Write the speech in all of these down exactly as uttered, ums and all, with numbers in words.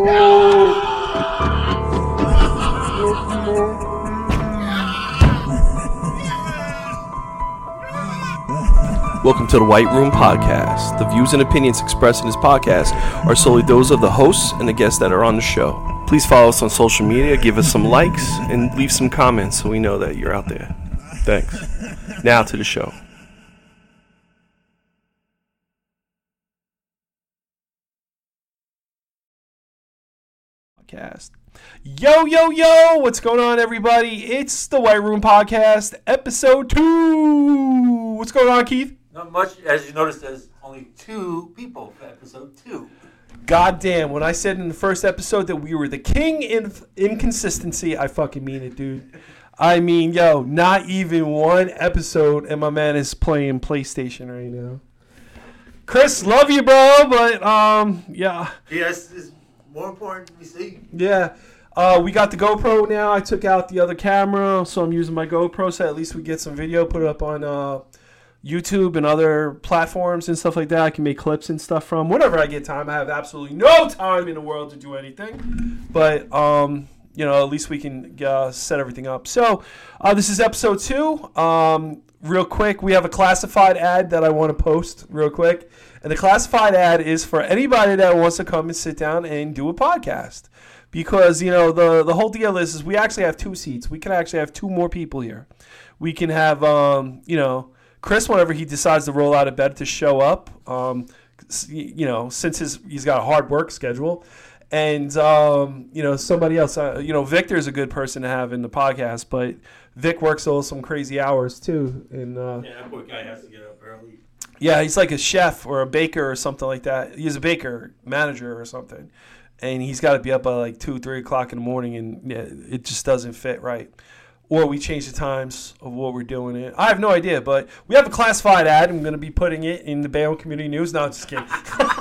Welcome to the White Room Podcast. The views and opinions expressed in this podcast are solely those of the hosts and the guests that are on the show. Please follow us on social media, give us some likes, and leave some comments so we know that you're out there. Thanks. Now to the show. Podcast. Yo, yo, yo! What's going on, everybody? It's the White Room Podcast, episode two. What's going on, Keith? Not much. As you noticed, there's only two people for episode two. God damn, when I said in the first episode that we were the king in inconsistency, I fucking mean it, dude. I mean, yo, not even one episode, and my man is playing PlayStation right now. Chris, love you, bro, but, um, yeah. Yes, it's more important, you see. Yeah. Uh, we got the GoPro now. I took out the other camera, so I'm using my GoPro, so at least we get some video, put it up on, uh, YouTube and other platforms and stuff like that. I can make clips and stuff from whenever I get time. I have absolutely no time in the world to do anything, but um, you know, at least we can uh, set everything up. So uh, this is episode two. Um, real quick, we have a classified ad that I want to post real quick, and the classified ad is for anybody that wants to come and sit down and do a podcast. Because you know the the whole deal is is we actually have two seats. We can actually have two more people here. We can have um, you know. Chris, whenever he decides to roll out of bed to show up, um, you know, since his he's got a hard work schedule, and um, you know somebody else, uh, you know, Victor is a good person to have in the podcast, but Vic works all some crazy hours too, and uh, yeah, that poor guy has to get up early. Yeah, he's like a chef or a baker or something like that. He's a baker manager or something, and he's got to be up by like two, three o'clock in the morning, and yeah, it just doesn't fit right. Or we change the times of what we're doing it. I have no idea, but we have a classified ad. I'm going to be putting it in the Bayonne Community News. No, just kidding.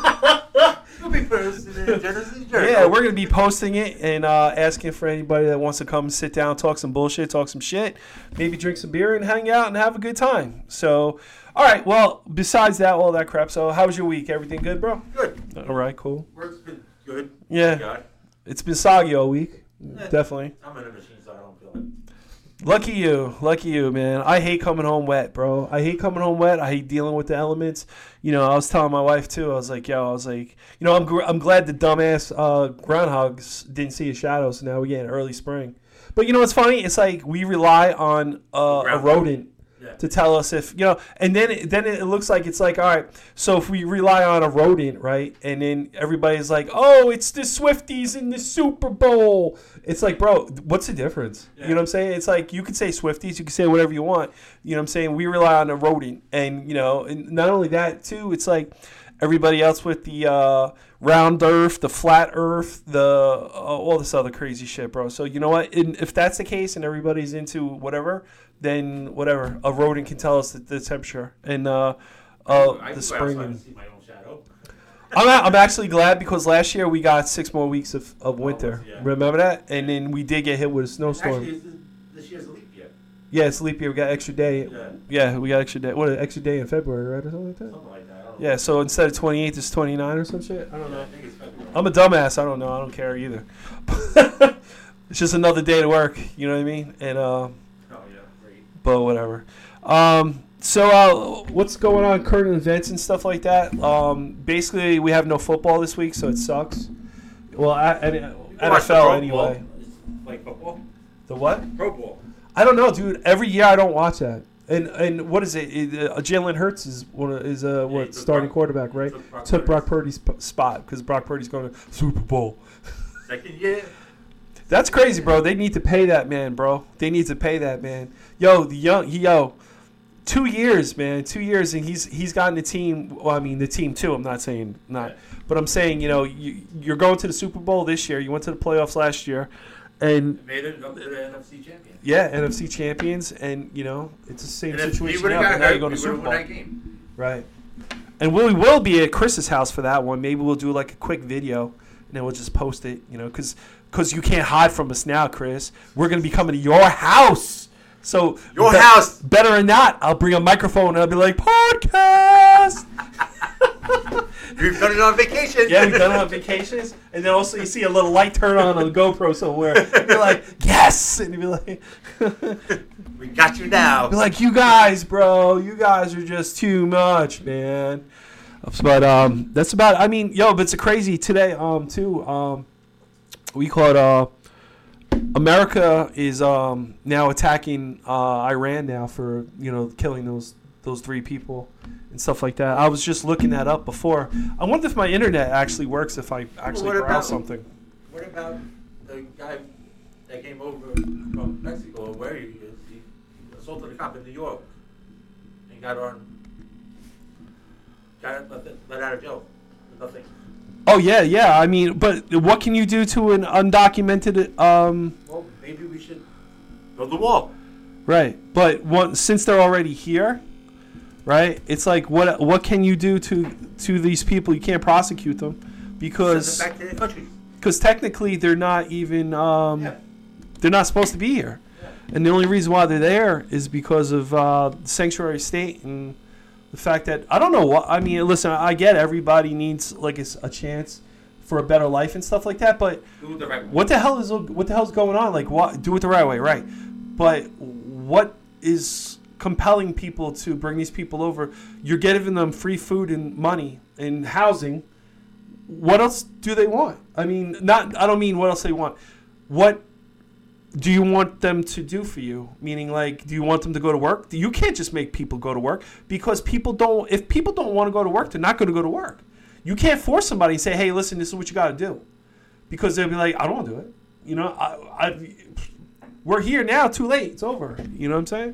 You'll be posting it in Genesis Journal. Yeah, we're going to be posting it and uh, asking for anybody that wants to come and sit down, talk some bullshit, talk some shit, maybe drink some beer and hang out and have a good time. So, all right, well, besides that, all that crap. So, how was your week? Everything good, bro? Good. All right, cool. Work's been good. Yeah. It's been soggy all week. Yeah. Definitely. I'm in a machine, so I don't feel it. Lucky you. Lucky you, man. I hate coming home wet, bro. I hate coming home wet. I hate dealing with the elements. You know, I was telling my wife, too. I was like, yo, I was like, you know, I'm gr- I'm glad the dumbass uh, groundhogs didn't see a shadow, so now we get an early spring. But, you know, what's funny? It's like we rely on uh, a rodent yeah. to tell us if, you know, and then it, then it looks like it's like, all right, so if we rely on a rodent, right, and then everybody's like, oh, it's the Swifties in the Super Bowl. It's like, bro, what's the difference? Yeah. You know what I'm saying? It's like you can say Swifties, you can say whatever you want. You know what I'm saying? We rely on a rodent. And, you know, and not only that, too, it's like everybody else with the uh, round earth, the flat earth, the uh, all this other crazy shit, bro. So, you know what? And if that's the case and everybody's into whatever, then whatever. A rodent can tell us the, the temperature and uh, uh, I the go spring. outside and see my own shadow. I'm I'm actually glad because last year we got six more weeks of, of winter. Oh, yeah. Remember that? And then we did get hit with a snowstorm. Actually, is this, this year's a leap year. Yeah, it's leap year. We got extra day. Yeah. Yeah, we got extra day. What, an exxa day in February, right? Or something like that? Something like that. I don't Yeah, know. so instead of twenty-eight, it's twenty-nine or some shit? I don't Yeah, know. I think it's February. I'm a dumbass. I don't know. I don't care either. It's just another day to work. You know what I mean? And uh, Oh, yeah, great. but whatever. Um, so uh, what's going on, current events and stuff like that? Um, basically, we have no football this week, so it sucks. Well, I, I, N F L anyway. Like football? The what? Pro Bowl. I don't know, dude. Every year I don't watch that. And and what is it? it uh, Jalen Hurts is one of, is uh, what took starting Brock- quarterback, right? took Brock Took Brock Purdy's- Purdy's p- spot because Brock Purdy's going to Super Bowl. Second year. That's crazy, bro. They need to pay that man, bro. They need to pay that man. Yo, the young, he, yo, two years, man, two years, and he's he's gotten the team. Well, I mean, the team too. I'm not saying not, but I'm saying, you know, you, you're going to the Super Bowl this year. You went to the playoffs last year, and Made it up to the N F C champion. yeah, N F C champions, and you know, it's the same And if he situation would now. have But got now hurt, you're going we to would Super have Bowl, won that game. right? And we will be at Chris's house for that one. Maybe we'll do like a quick video, and then we'll just post it. You know, because because you can't hide from us now, Chris. We're gonna be coming to your house. So Your be- house. Better or not, I'll bring a microphone and I'll be like, podcast. We've done it on vacation. Yeah, we've done it on vacations. And then also you see a little light turn on on the GoPro somewhere. You're like, yes! And you'd be like... We got you now. Be like, you guys, bro. You guys are just too much, man. But um, that's about... I mean, yo, but it's a crazy today, um, too. Um, we call it... Uh, America is um, now attacking uh, Iran now for, you know, killing those those three people and stuff like that. I was just looking that up before. I wonder if my internet actually works if I actually What browse about- something. What about the guy that came over from Mexico, or where he is? He assaulted a cop in New York and got on, got let, let out of jail for nothing. Oh, yeah, yeah. I mean, but what can you do to an undocumented... Um, Well, maybe we should build the wall. right. But one, since they're already here, right, it's like, what what can you do to, to these people? You can't prosecute them because... Send them back to their country. Because technically they're not even... Um, Yeah. They're not supposed to be here. Yeah. And the only reason why they're there is because of uh, sanctuary state and the fact that I don't know what I mean. Listen, I get everybody needs like a, a chance for a better life and stuff like that. But Do it the right way. what the hell is what the hell's going on? Like, what do it the right way, right? But what is compelling people to bring these people over? You're giving them free food and money and housing. What else do they want? I mean, not. I don't mean what else they want. What do you want them to do for you? Meaning, like, do you want them to go to work? You can't just make people go to work because people don't. If people don't want to go to work, they're not going to go to work. You can't force somebody and say, "Hey, listen, this is what you got to do," because they'll be like, "I don't want to do it." You know, I, I, we're here now. Too late. It's over. You know what I'm saying?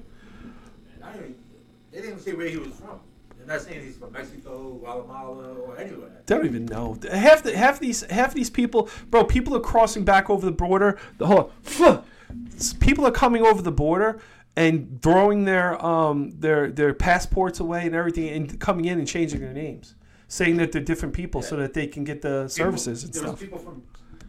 I don't even, they didn't even say where he was from. They're not saying he's from Mexico, Guatemala, or anywhere. They don't even know. Half the half these half these people, bro. People are crossing back over the border. The whole people are coming over the border and throwing their um their their passports away and everything, and coming in and changing their names, saying that they're different people Yeah. so that they can get the services and there stuff. was people from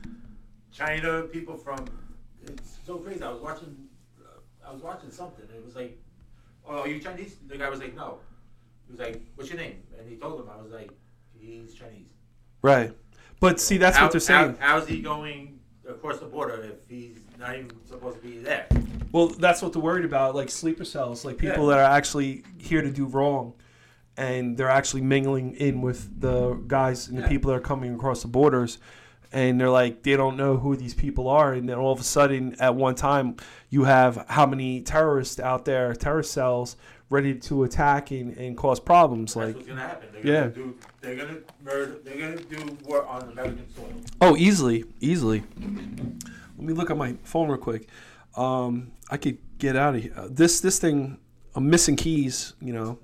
China, people from. It's so crazy. I was watching. Uh, I was watching something. And it was like, "Oh, are you Chinese?" The guy was like, "No." He was like, "What's your name?" And he told him. I was like, "He's Chinese." Right, but see, that's how, what they're saying. How, how's he going across the border if he's not even supposed to be there? Well, that's what they're worried about, like sleeper cells, like people Yeah. that are actually here to do wrong, and they're actually mingling in with the guys and the Yeah. people that are coming across the borders, and they're like, they don't know who these people are, and then all of a sudden, at one time, you have how many terrorists out there, terrorist cells, ready to attack and, and cause problems, That's like. what's gonna happen. They're Yeah. gonna do. They're gonna murder. They're gonna do war on American soil. Oh, easily, easily. Let me look at my phone real quick. Um, I could get out of here. This this thing, I'm missing keys, you know.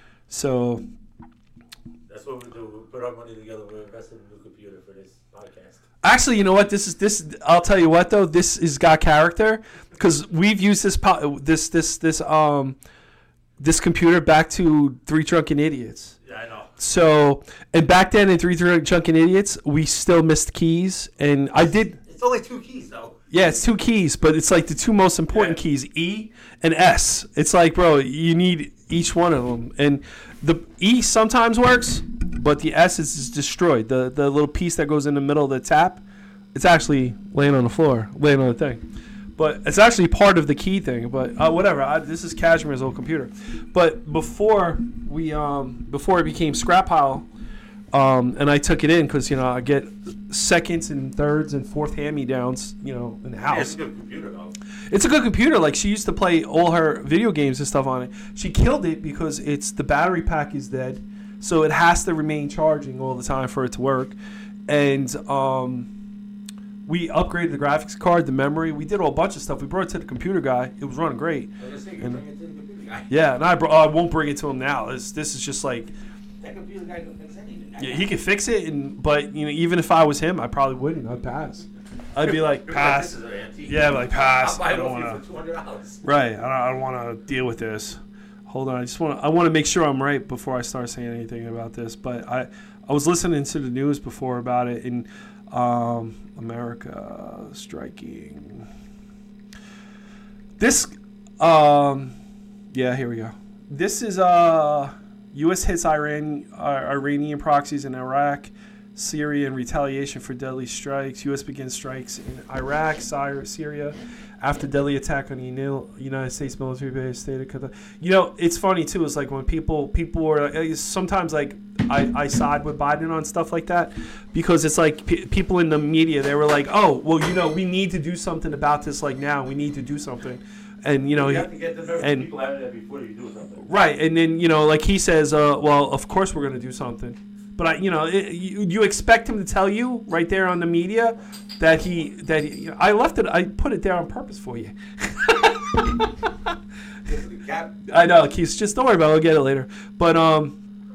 So That's what we do. We put our money together. We invest in a new computer for this podcast. actually, you know what? This is this. I'll tell you what though. This is got character because we've used this po- this this this um this computer back to Three Drunken Idiots. Yeah, I know. So and back then in Three Drunken Idiots, we still missed keys, and I did. It's only two keys though. Yeah, it's two keys, but it's like the two most important Yeah. keys, E and S. It's like, bro, you need each one of them. And the E sometimes works, but the S is just destroyed. The the little piece that goes in the middle of the tap, it's actually laying on the floor, laying on the thing. But it's actually part of the key thing. But uh, whatever. I, this is Cashmere's old computer. But before we um before it became scrap pile, um and I took it in because you know I get seconds and thirds and fourth hand me downs, you know, in the Yeah, house. it's a good computer though. It's a good computer. Like she used to play all her video games and stuff on it. She killed it because it's the battery pack is dead, so it has to remain charging all the time for it to work. And um, we upgraded the graphics card, the memory. We did a whole bunch of stuff. We brought it to the computer guy. It was running great. I was gonna say, you And- bring it to the computer guy. Yeah, and I brought, oh, I won't bring it to him now. This this is just like That computer guy can fix anything. yeah, he could fix it, and but you know even if I was him, I probably wouldn't. I'd pass. I'd be like You're pass. This is an antique. Yeah, like pass. I'll buy I it don't off you want for to. two hundred dollars. Right. I don't, I don't want to deal with this. Hold on. I just want to. I want to make sure I'm right before I start saying anything about this. But I, I was listening to the news before about it in um, America striking. This, um, yeah. Here we go. This is uh, U S hits Iran, uh, Iranian proxies in Iraq, Syria in retaliation for deadly strikes. U S begins strikes in Iraq, Syria, after deadly attack on the United States military base. State of, you know, it's funny too. It's like when people people are sometimes like I, I side with Biden on stuff like that because it's like p- people in the media, they were like, oh, well, you know, we need to do something about this. Like now, we need to do something. And, you know, you have to get the nervous and, people out of there before you do something. Right. And then, you know, like he says, uh, well, of course we're going to do something. But, I, you know, it, you, you expect him to tell you right there on the media that he, that he, you know, I left it, I put it there on purpose for you. I know, Keith, just don't worry about it. I'll get it later. But, um,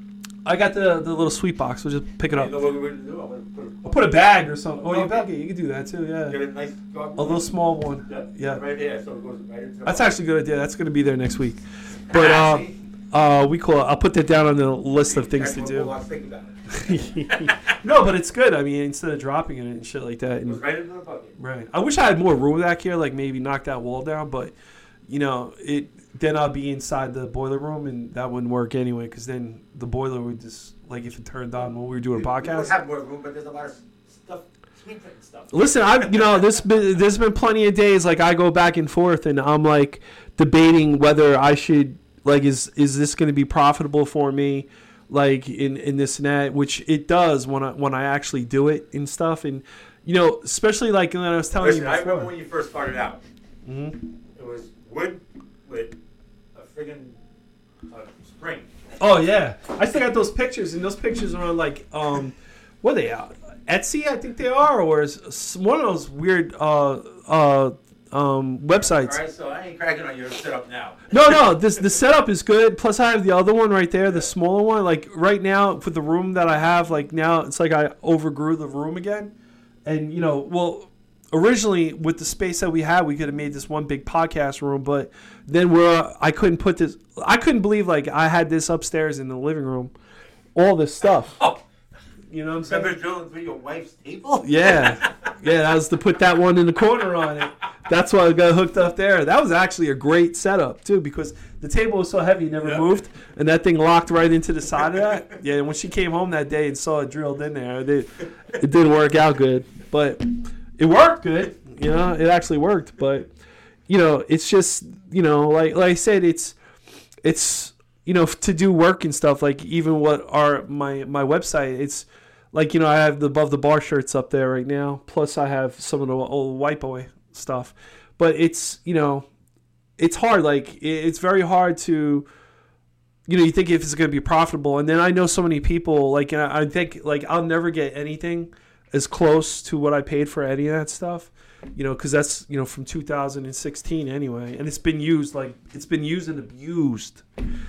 I got the, the little sweet box. We'll just pick it up. You know what we're going to do? I'm gonna put a, I'll put a bag or something. Oh, you bag it. You can do that too, yeah. Get a nice a little small one. Yeah. Yeah. Right there, so it goes right into the That's box. actually a good idea. That's going to be there next week. But uh, uh, we call it, I'll put that down on the list of things to That's do. what we'll think about it. No, but it's good. I mean, instead of dropping it and shit like that. It And, goes right into the bucket. right. I wish I had more room back here, like maybe knock that wall down, but you know, it then I'll be inside the boiler room, and that wouldn't work anyway, because then the boiler would just, like, if it turned on when we were doing a We- We podcast. would have more room, but there's a lot of stuff, screen printing stuff. Listen, I you know there's been there's been plenty of days like I go back and forth, and I'm like debating whether I should like is is this going to be profitable for me, like in, in this and that, which it does when I when I actually do it and stuff, and you know especially like when I was telling Listen, you I before. remember when you first started out. Mm-hmm. It was wood with a friggin' uh, spring. Oh yeah, I still got those pictures, and those pictures are on like um, what are they out? Etsy, I think they are, or is one of those weird uh uh um websites. All right, so I ain't cracking on your setup now. No, no, this the setup is good. Plus, I have the other one right there, the smaller one. Like right now, for the room that I have, like now it's like I overgrew the room again, and you know, well, originally with the space that we had, we could have made this one big podcast room, but then we're I couldn't put this. I couldn't believe like I had this upstairs in the living room, all this stuff. Oh, You know what I'm saying? remember drilling through your wife's table? Yeah, yeah, that was to put that one in the corner on it. That's why I got hooked up there. That was actually a great setup too, because the table was so heavy, it never Yeah. moved, and that thing locked right into the side of that. Yeah, and when she came home that day and saw it drilled in there, it, it didn't work out good, but it worked good. You know, it actually worked. But you know, it's just you know, like like I said, it's it's you know to do work and stuff. Like even what our my my website, it's. Like, you know, I have the Above the Bar shirts up there right now. Plus, I have some of the old White Boy stuff. But it's, you know, it's hard. Like, it's very hard to, you know, you think if it's going to be profitable. And then I know so many people, like, and I think, like, I'll never get anything as close to what I paid for any of that stuff. You know, because that's, you know, from two thousand sixteen anyway. And it's been used, like, it's been used and abused.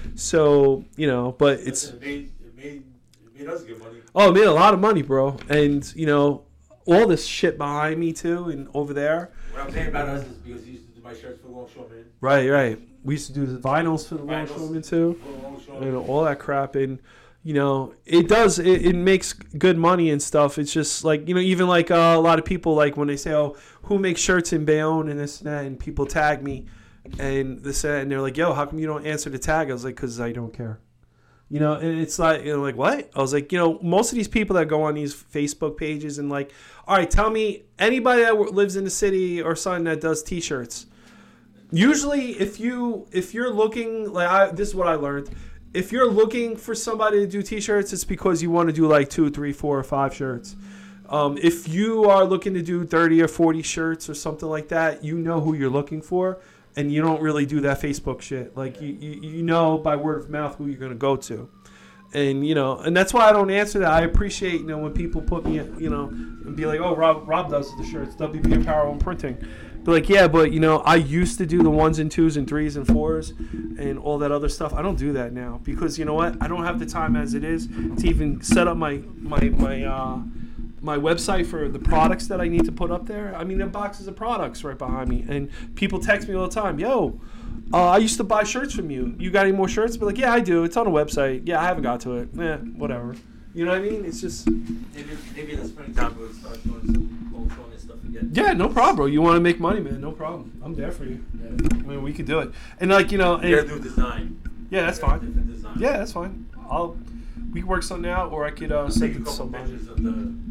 So, you know, but it's... It made, it made, it made us get money. Oh, it made a lot of money, bro. And, you know, all this shit behind me, too, and over there. What I'm saying about us is because he used to do my shirts for Longshoremen. Right, right. We used to do the vinyls for the Longshoremen, too. For Longshoremen. And all that crap. And, you know, it does, it, it makes good money and stuff. It's just like, you know, even like uh, a lot of people, like when they say, oh, who makes shirts in Bayonne and this and that, and people tag me and this and that, and they're like, yo, how come you don't answer the tag? I was like, because I don't care. You know, and it's like, you know, like, what? I was like, you know, most of these people that go on these Facebook pages and like, all right, tell me anybody that lives in the city or something that does T-shirts. Usually, if you if you're looking like, I, this is what I learned. If you're looking for somebody to do T-shirts, it's because you want to do like two, three, four, or five shirts. Um, if you are looking to do thirty or forty shirts or something like that, you know who you're looking for. And you don't really do that Facebook shit. Like, you, you, you know by word of mouth who you're going to go to. And, you know, and that's why I don't answer that. I appreciate, you know, when people put me, you know, and be like, oh, Rob Rob does the shirts, W B Apparel and Printing. Be like, yeah, but, you know, I used to do the ones and twos and threes and fours and all that other stuff. I don't do that now because, you know what? I don't have the time as it is to even set up my, my, my, uh, my website for the products that I need to put up there. I mean, there are boxes of products right behind me, and people text me all the time. Yo, uh, I used to buy shirts from you. You got any more shirts? But like, yeah, I do. It's on the website. Yeah, I haven't got to it. Eh, whatever. You know what I mean? It's just Maybe, maybe in the springtime we'll start doing some Longshoremen and stuff again. yeah, no problem, bro. You want to make money, man? No problem. I'm there for you. Yeah. I mean, we could do it. And like, you know, You and, gotta do design. yeah, that's You gotta fine. do different design. Yeah, that's fine. I'll we can work something out, or I could uh, Take send a it to couple somebody. pictures of the.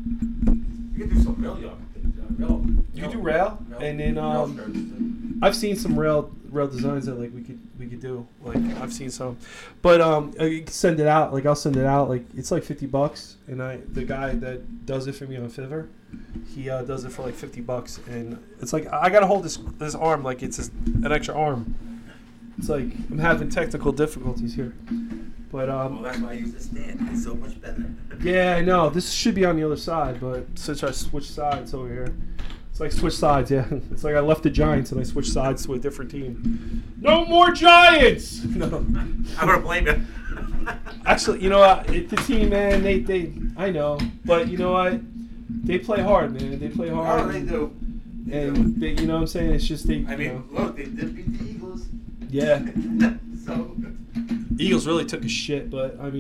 You can do some rail yard things. Uh, rail, You rail- do rail, rail- and then rail um, skirts, too. I've seen some rail rail designs that like we could we could do. Like I've seen some, but um, uh, you can send it out. Like I'll send it out. Like it's like fifty bucks, and I the guy that does it for me on Fiverr, he uh, does it for like fifty bucks, and it's like I gotta hold this this arm like it's a, an extra arm. It's like I'm having technical difficulties here, but um, Well, that's why I use the stand. It's so much better. yeah, I know this should be on the other side, but since I switched sides over here. It's like switch sides, yeah. It's like I left the Giants and I switched sides to a different team. No more Giants! No. I'm gonna blame you. Actually, you know what? It, the team, man, they, they, I know. But you know what? They play hard, man. They play hard. Oh, they do. They And, do. they, you know what I'm saying? It's just they, I you mean, know. look, they did beat the Eagles. Yeah. So. Eagles really took a shit, but, I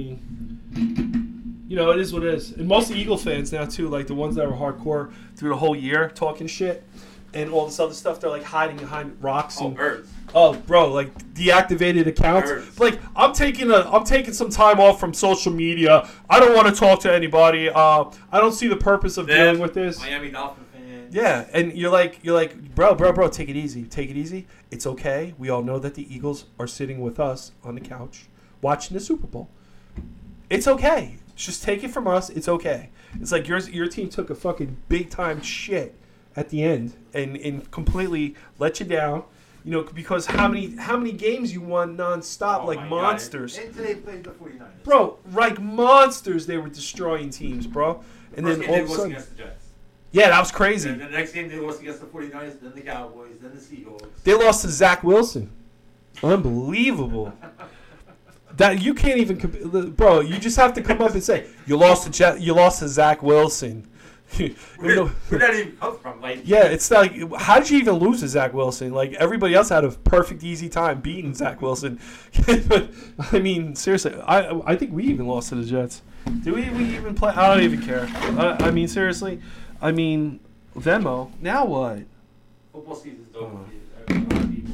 mean, you know, it is what it is. And most Eagle fans now, too, like the ones that were hardcore through the whole year talking shit and all this other stuff, they're like hiding behind rocks. Oh, and birds. Oh, bro, like deactivated accounts. Birds. Like I'm taking a, I'm taking some time off from social media. I don't want to talk to anybody. Uh, I don't see the purpose of Them, dealing with this. Miami Dolphin fans. Yeah, and you're like, you're like, bro, bro, bro, take it easy, take it easy. It's okay. We all know that the Eagles are sitting with us on the couch watching the Super Bowl. It's okay. Just take it from us. It's okay. It's like your your team took a fucking big time shit at the end and, and completely let you down. You know, because how many how many games you won nonstop Oh like my monsters. God. And today played the 49ers. Bro, like monsters they were destroying teams, bro. And First then game all they of a lost sudden, against the Jets. yeah, that was crazy. And the next game they lost against the 49ers, then the Cowboys, then the Seahawks. They lost to Zach Wilson. Unbelievable. That you can't even, comp- bro. You just have to come up and say you lost to Je- you lost to Zach Wilson. You Where, know- where did that even come from? Like, yeah, it's like how did you even lose to Zach Wilson? Like everybody else had a perfect, easy time beating Zach Wilson. But I mean, seriously, I I think we even lost to the Jets. Did we, we even play? I don't even care. I, I mean, seriously, I mean, Venmo. Now what? football season's over. Oh. for a lot of people.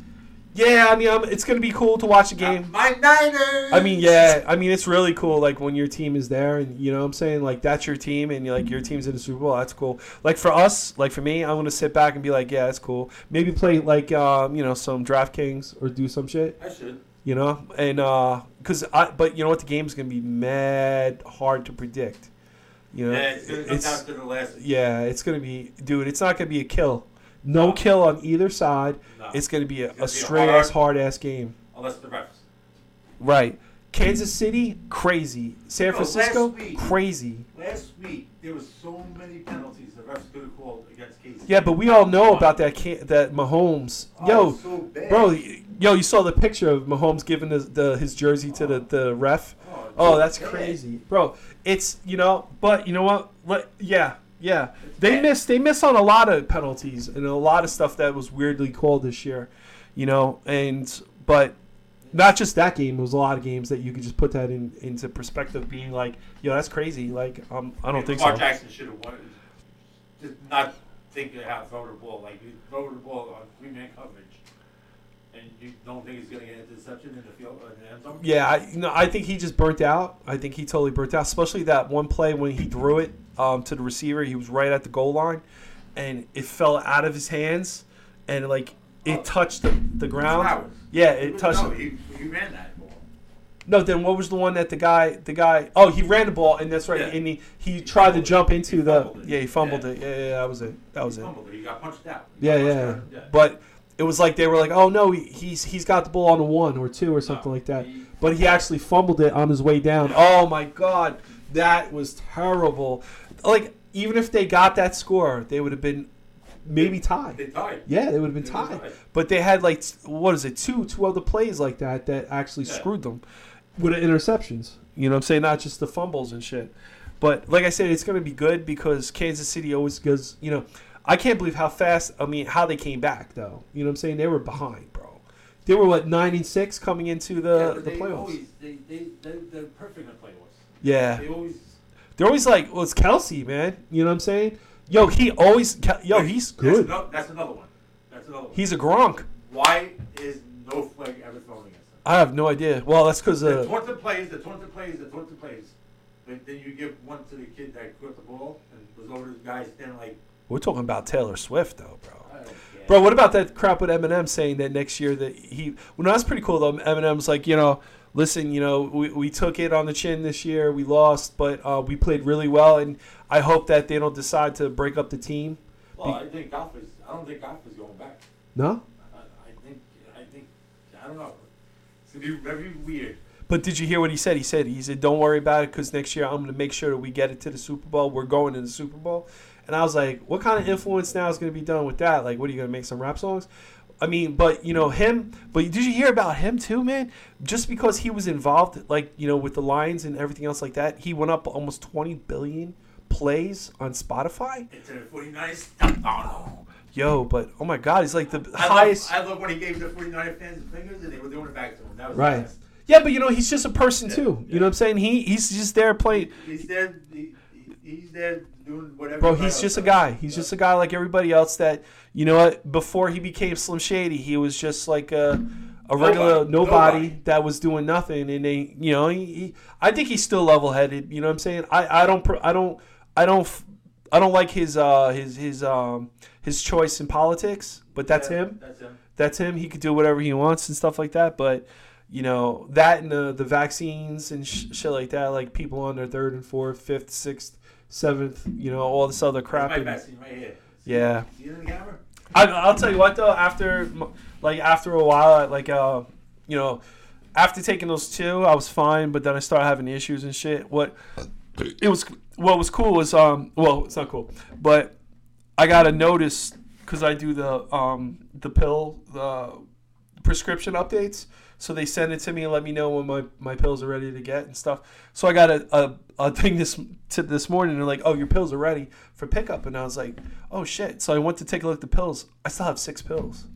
Yeah, I mean, um, it's gonna be cool to watch a game. My Niners! I mean, yeah. I mean, it's really cool. Like when your team is there, and you know what I'm saying, like that's your team, and like your team's in the Super Bowl. That's cool. Like for us, like for me, I'm gonna sit back and be like, yeah, that's cool. Maybe play like um, you know, some DraftKings or do some shit. I should. You know, and uh, cause I, but you know what, the game's gonna be mad hard to predict. You know, Yeah, it's going to come down to the last. yeah, it's gonna be, dude. It's not gonna be a kill. No kill on either side. No. It's gonna be a, It's gonna a be straight hard. ass hard ass game. Unless the refs. Right. Kansas City, crazy. San Bro, Francisco, last week- crazy. Last week, there was so many penalties the refs could have called against Casey. Yeah, but we all know about that can- that Mahomes. Oh, Yo, so bad. bro, y- yo, you saw the picture of Mahomes giving the, the his jersey to the, the ref? Oh, Oh, that's bad. crazy, bro. It's you know, but you know what? Let, yeah, yeah. They bad. miss they miss on a lot of penalties and a lot of stuff that was weirdly called this year, you know. And but not just that game. It was a lot of games that you could just put that in into perspective, being like, yo, that's crazy. Like, um, I don't think Lamar so. Jackson should have won it. Just not thinking how to throw the ball. Like, you throw the ball on three-man coverage, and you don't think he's going to get an interception in the field or in the end zone? Yeah, I, you know, I think he just burnt out. I think he totally burnt out, especially that one play when he threw it um, to the receiver. He was right at the goal line, and it fell out of his hands, and like it Oh. touched the, the ground. Flowers. Yeah, it touched. No, he, he ran that ball. No, then what was the one that the guy, the guy? Oh, he ran the ball, and that's right. Yeah. And he, he tried to fumbled jump it. into He the. fumbled it. Yeah, he fumbled Yeah. it. Yeah, yeah, that was it. That was he it. fumbled it. He got punched out. He Yeah, got yeah. punched out. yeah. But it was like they were like, oh no, he, he's he's got the ball on a one or two or something No, like that. he- But he actually fumbled it on his way down. Oh my god, that was terrible. Like even if they got that score, they would have been maybe tied. They tied. Yeah, they would have been They would've tied. tied. But they had like what is it, two two other plays like that that actually Yeah. screwed them with the interceptions. You know what I'm saying? Not just the fumbles and shit. But like I said, it's going to be good because Kansas City always goes, you know, I can't believe how fast, I mean, how they came back, though. You know what I'm saying? They were behind, bro. They were, what, nine and six coming into Yeah, the, but the they playoffs? Always, they, they, they, they're perfect in the playoffs. Yeah. They always. They're always like, well, it's Kelsey, man. You know what I'm saying? Yo, he always, yo, he's That's, good. ano- that's another one. That's another one. He's a Gronk. Why is no flag ever thrown against him? I have no idea. Well, that's because The uh, taunted plays, the taunted plays, the taunted plays. But then you give one to the kid that caught the ball and was over the guy standing like. we're talking about Taylor Swift, though, bro. I don't care. Bro, what about that crap with Eminem saying that next year that he? Well, no, that's pretty cool though. Eminem's like, you know, listen, you know, we, we took it on the chin this year, we lost, but uh, we played really well, and I hope that they don't decide to break up the team. Well, I think golf is. I don't think golf is going back. No. I, I think. I think. I don't know. It's gonna be very weird. But did you hear what he said? He said, he said, don't worry about it because next year I'm going to make sure that we get it to the Super Bowl. We're going to the Super Bowl. And I was like, what kind of influence now is going to be done with that? Like, what are you going to make some rap songs? I mean, but, you know, him, but did you hear about him too, man? Just because he was involved, like, you know, with the Lions and everything else like that, he went up almost twenty billion plays on Spotify. Into the forty-niners. Oh, Yo, but, oh my God, he's like the I highest. Love, I love when he gave the forty-niner fans the fingers and they were doing it back to him. That was Right. Nice. Yeah, but, you know, he's just a person Yeah, too. yeah. You know what I'm saying? He He's just there playing. He's there. He, he's there doing whatever. Bro, he's just a guy. He's just a guy like everybody else that, you know what, before he became Slim Shady, he was just like a, a regular Nobody. nobody, Nobody. that was doing nothing. And they, you know, he, he, I think he's still level-headed. You know what I'm saying? I, I don't, pr- I don't, I don't, f- I don't like his, uh, his, his, um, his choice in politics, but that's Yeah, him. That's him. That's him. He could do whatever he wants and stuff like that. But, you know, that and the, the vaccines and sh- shit like that, like people on their third and fourth, fifth, sixth, seventh, you know, all this other crap. My and- vaccine right here. See, Yeah. See it in the camera? I, I'll tell you what though. After, like after a while, like uh, you know, after taking those two, I was fine. But then I started having issues and shit. What it was, what was cool was um, well, it's not cool, but I got a notice because I do the um the pill the prescription updates. So they send it to me and let me know when my, my pills are ready to get and stuff. So I got a, a, a thing this to this morning. They're like, oh, your pills are ready for pickup. And I was like, oh, shit. So I went to take a look at the pills. I still have six pills.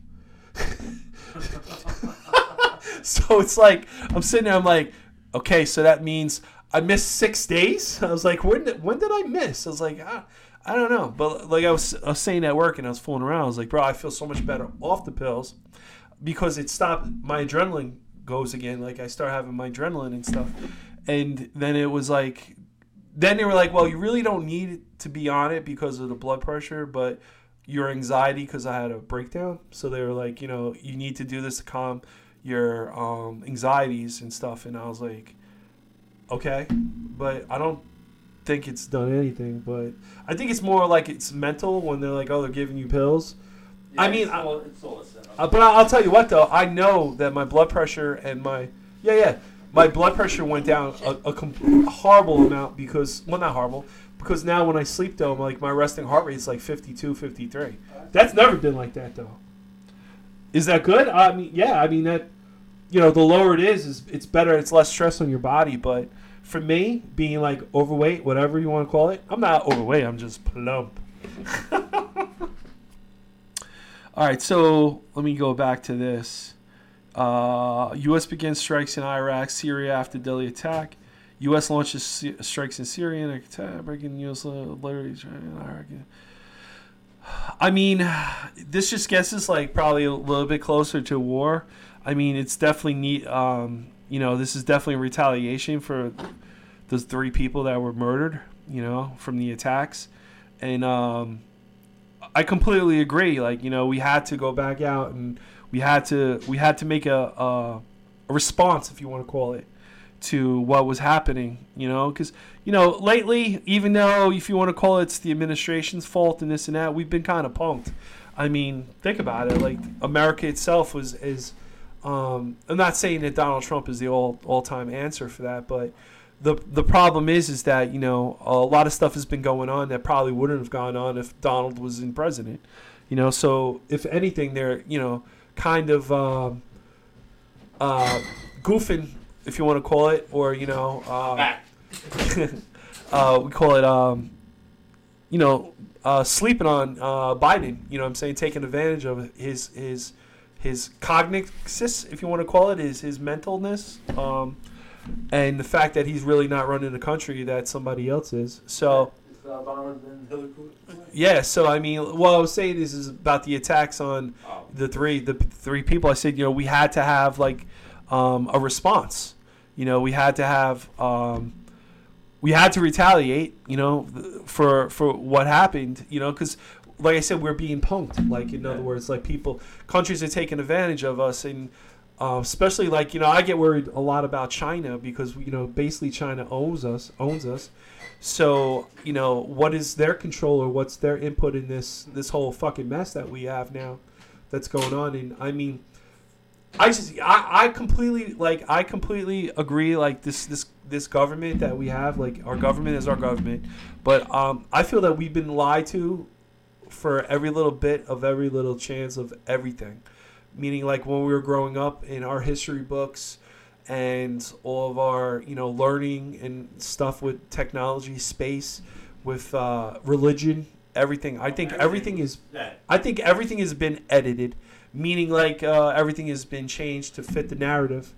So it's like, I'm sitting there. I'm like, okay, so that means I missed six days? I was like, when did, when did I miss? I was like, ah, I don't know. But like I was, I was saying at work and I was fooling around. I was like, bro, I feel so much better off the pills. Because it stopped, my adrenaline goes again. Like I start having my adrenaline and stuff, and then it was like, then they were like, well, you really don't need to be on it because of the blood pressure, but your anxiety because I had a breakdown. So they were like, you know, you need to do this to calm your um, anxieties and stuff. And I was like, okay, but I don't think it's done anything. But I think it's more like it's mental when they're like, oh, they're giving you pills. Yeah, I mean, it's all, it's all a setup. Uh, but I'll tell you what, though. I know that my blood pressure and my... Yeah, yeah. My blood pressure went down a, a, com- a horrible amount because... Well, not horrible. Because now when I sleep, though, like my resting heart rate is like fifty-two, fifty-three. That's never been like that, though. Is that good? I mean, yeah. I mean, that... You know, the lower it is, is it's better. It's less stress on your body. But for me, being like overweight, whatever you want to call it, I'm not overweight. I'm just plump. All right, so let me go back to this. Uh, U S begins strikes in Iraq, Syria after Delhi attack. U S launches C- strikes in Syria and attack, breaking U S literally in Iraq. I mean, this just gets us like probably a little bit closer to war. I mean, it's definitely neat. Um, you know, this is definitely retaliation for those three people that were murdered. You know, from the attacks, and. Um, I completely agree. Like, you know, we had to go back out and we had to we had to make a a, a response, if you want to call it, to what was happening. You know, because you know lately, even though if you want to call it, it's the administration's fault and this and that, we've been kind of punked. I mean, think about it. Like America itself was is. Um, I'm not saying that Donald Trump is the all all time answer for that, but. The the problem is is that, you know, a lot of stuff has been going on that probably wouldn't have gone on if Donald was in president. You know, so if anything, they're, you know, kind of um, uh, goofing, if you want to call it, or, you know, uh, uh, we call it, um, you know, uh, sleeping on uh, Biden. You know what I'm saying? Taking advantage of his his his cognitus, if you want to call it, his, his mentalness. Um And the fact that he's really not running the country, that somebody else is. So, yeah. So I mean, what I was saying is, is about the attacks on the three, the three people. I said, you know, we had to have like um, a response. You know, we had to have um, we had to retaliate. You know, for for what happened. You know, because like I said, we're being punked. Like in other words, like people, countries are taking advantage of us, and uh, especially like you know, I get worried a lot about China because you know, basically China owns us, owns us. So you know, what is their control or what's their input in this this whole fucking mess that we have now that's going on? And I mean, I just I, I completely like I completely agree. Like this this this government that we have, like our government is our government, but um, I feel that we've been lied to for every little bit of every little chance of everything. Meaning, like when we were growing up in our history books and all of our, you know, learning and stuff with technology, space, with uh, religion, everything. I think everything is. I think everything has been edited, meaning like uh, everything has been changed to fit the narrative,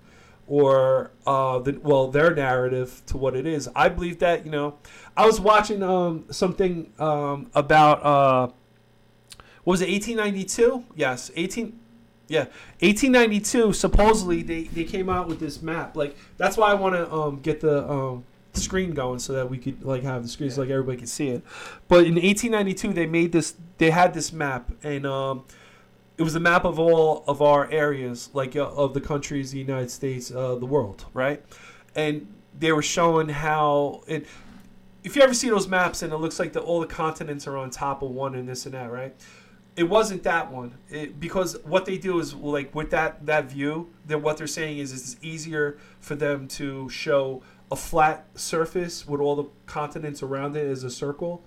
or uh, the well their narrative to what it is. I believe that you know, I was watching um, something um, about uh, what was it, eighteen ninety-two? Yes, eighteen. Yeah, eighteen ninety-two. Supposedly, they, they came out with this map. Like that's why I want to um get the um screen going so that we could like have the screen so like everybody can see it. But in eighteen ninety-two, they made this. They had this map, and um, it was a map of all of our areas, like uh, of the countries, the United States, uh, the world, right? And they were showing how it. If you ever see those maps, and it looks like the all the continents are on top of one and this and that, right? It wasn't that one it, because what they do is like with that, that view, then what they're saying is it's easier for them to show a flat surface with all the continents around it as a circle.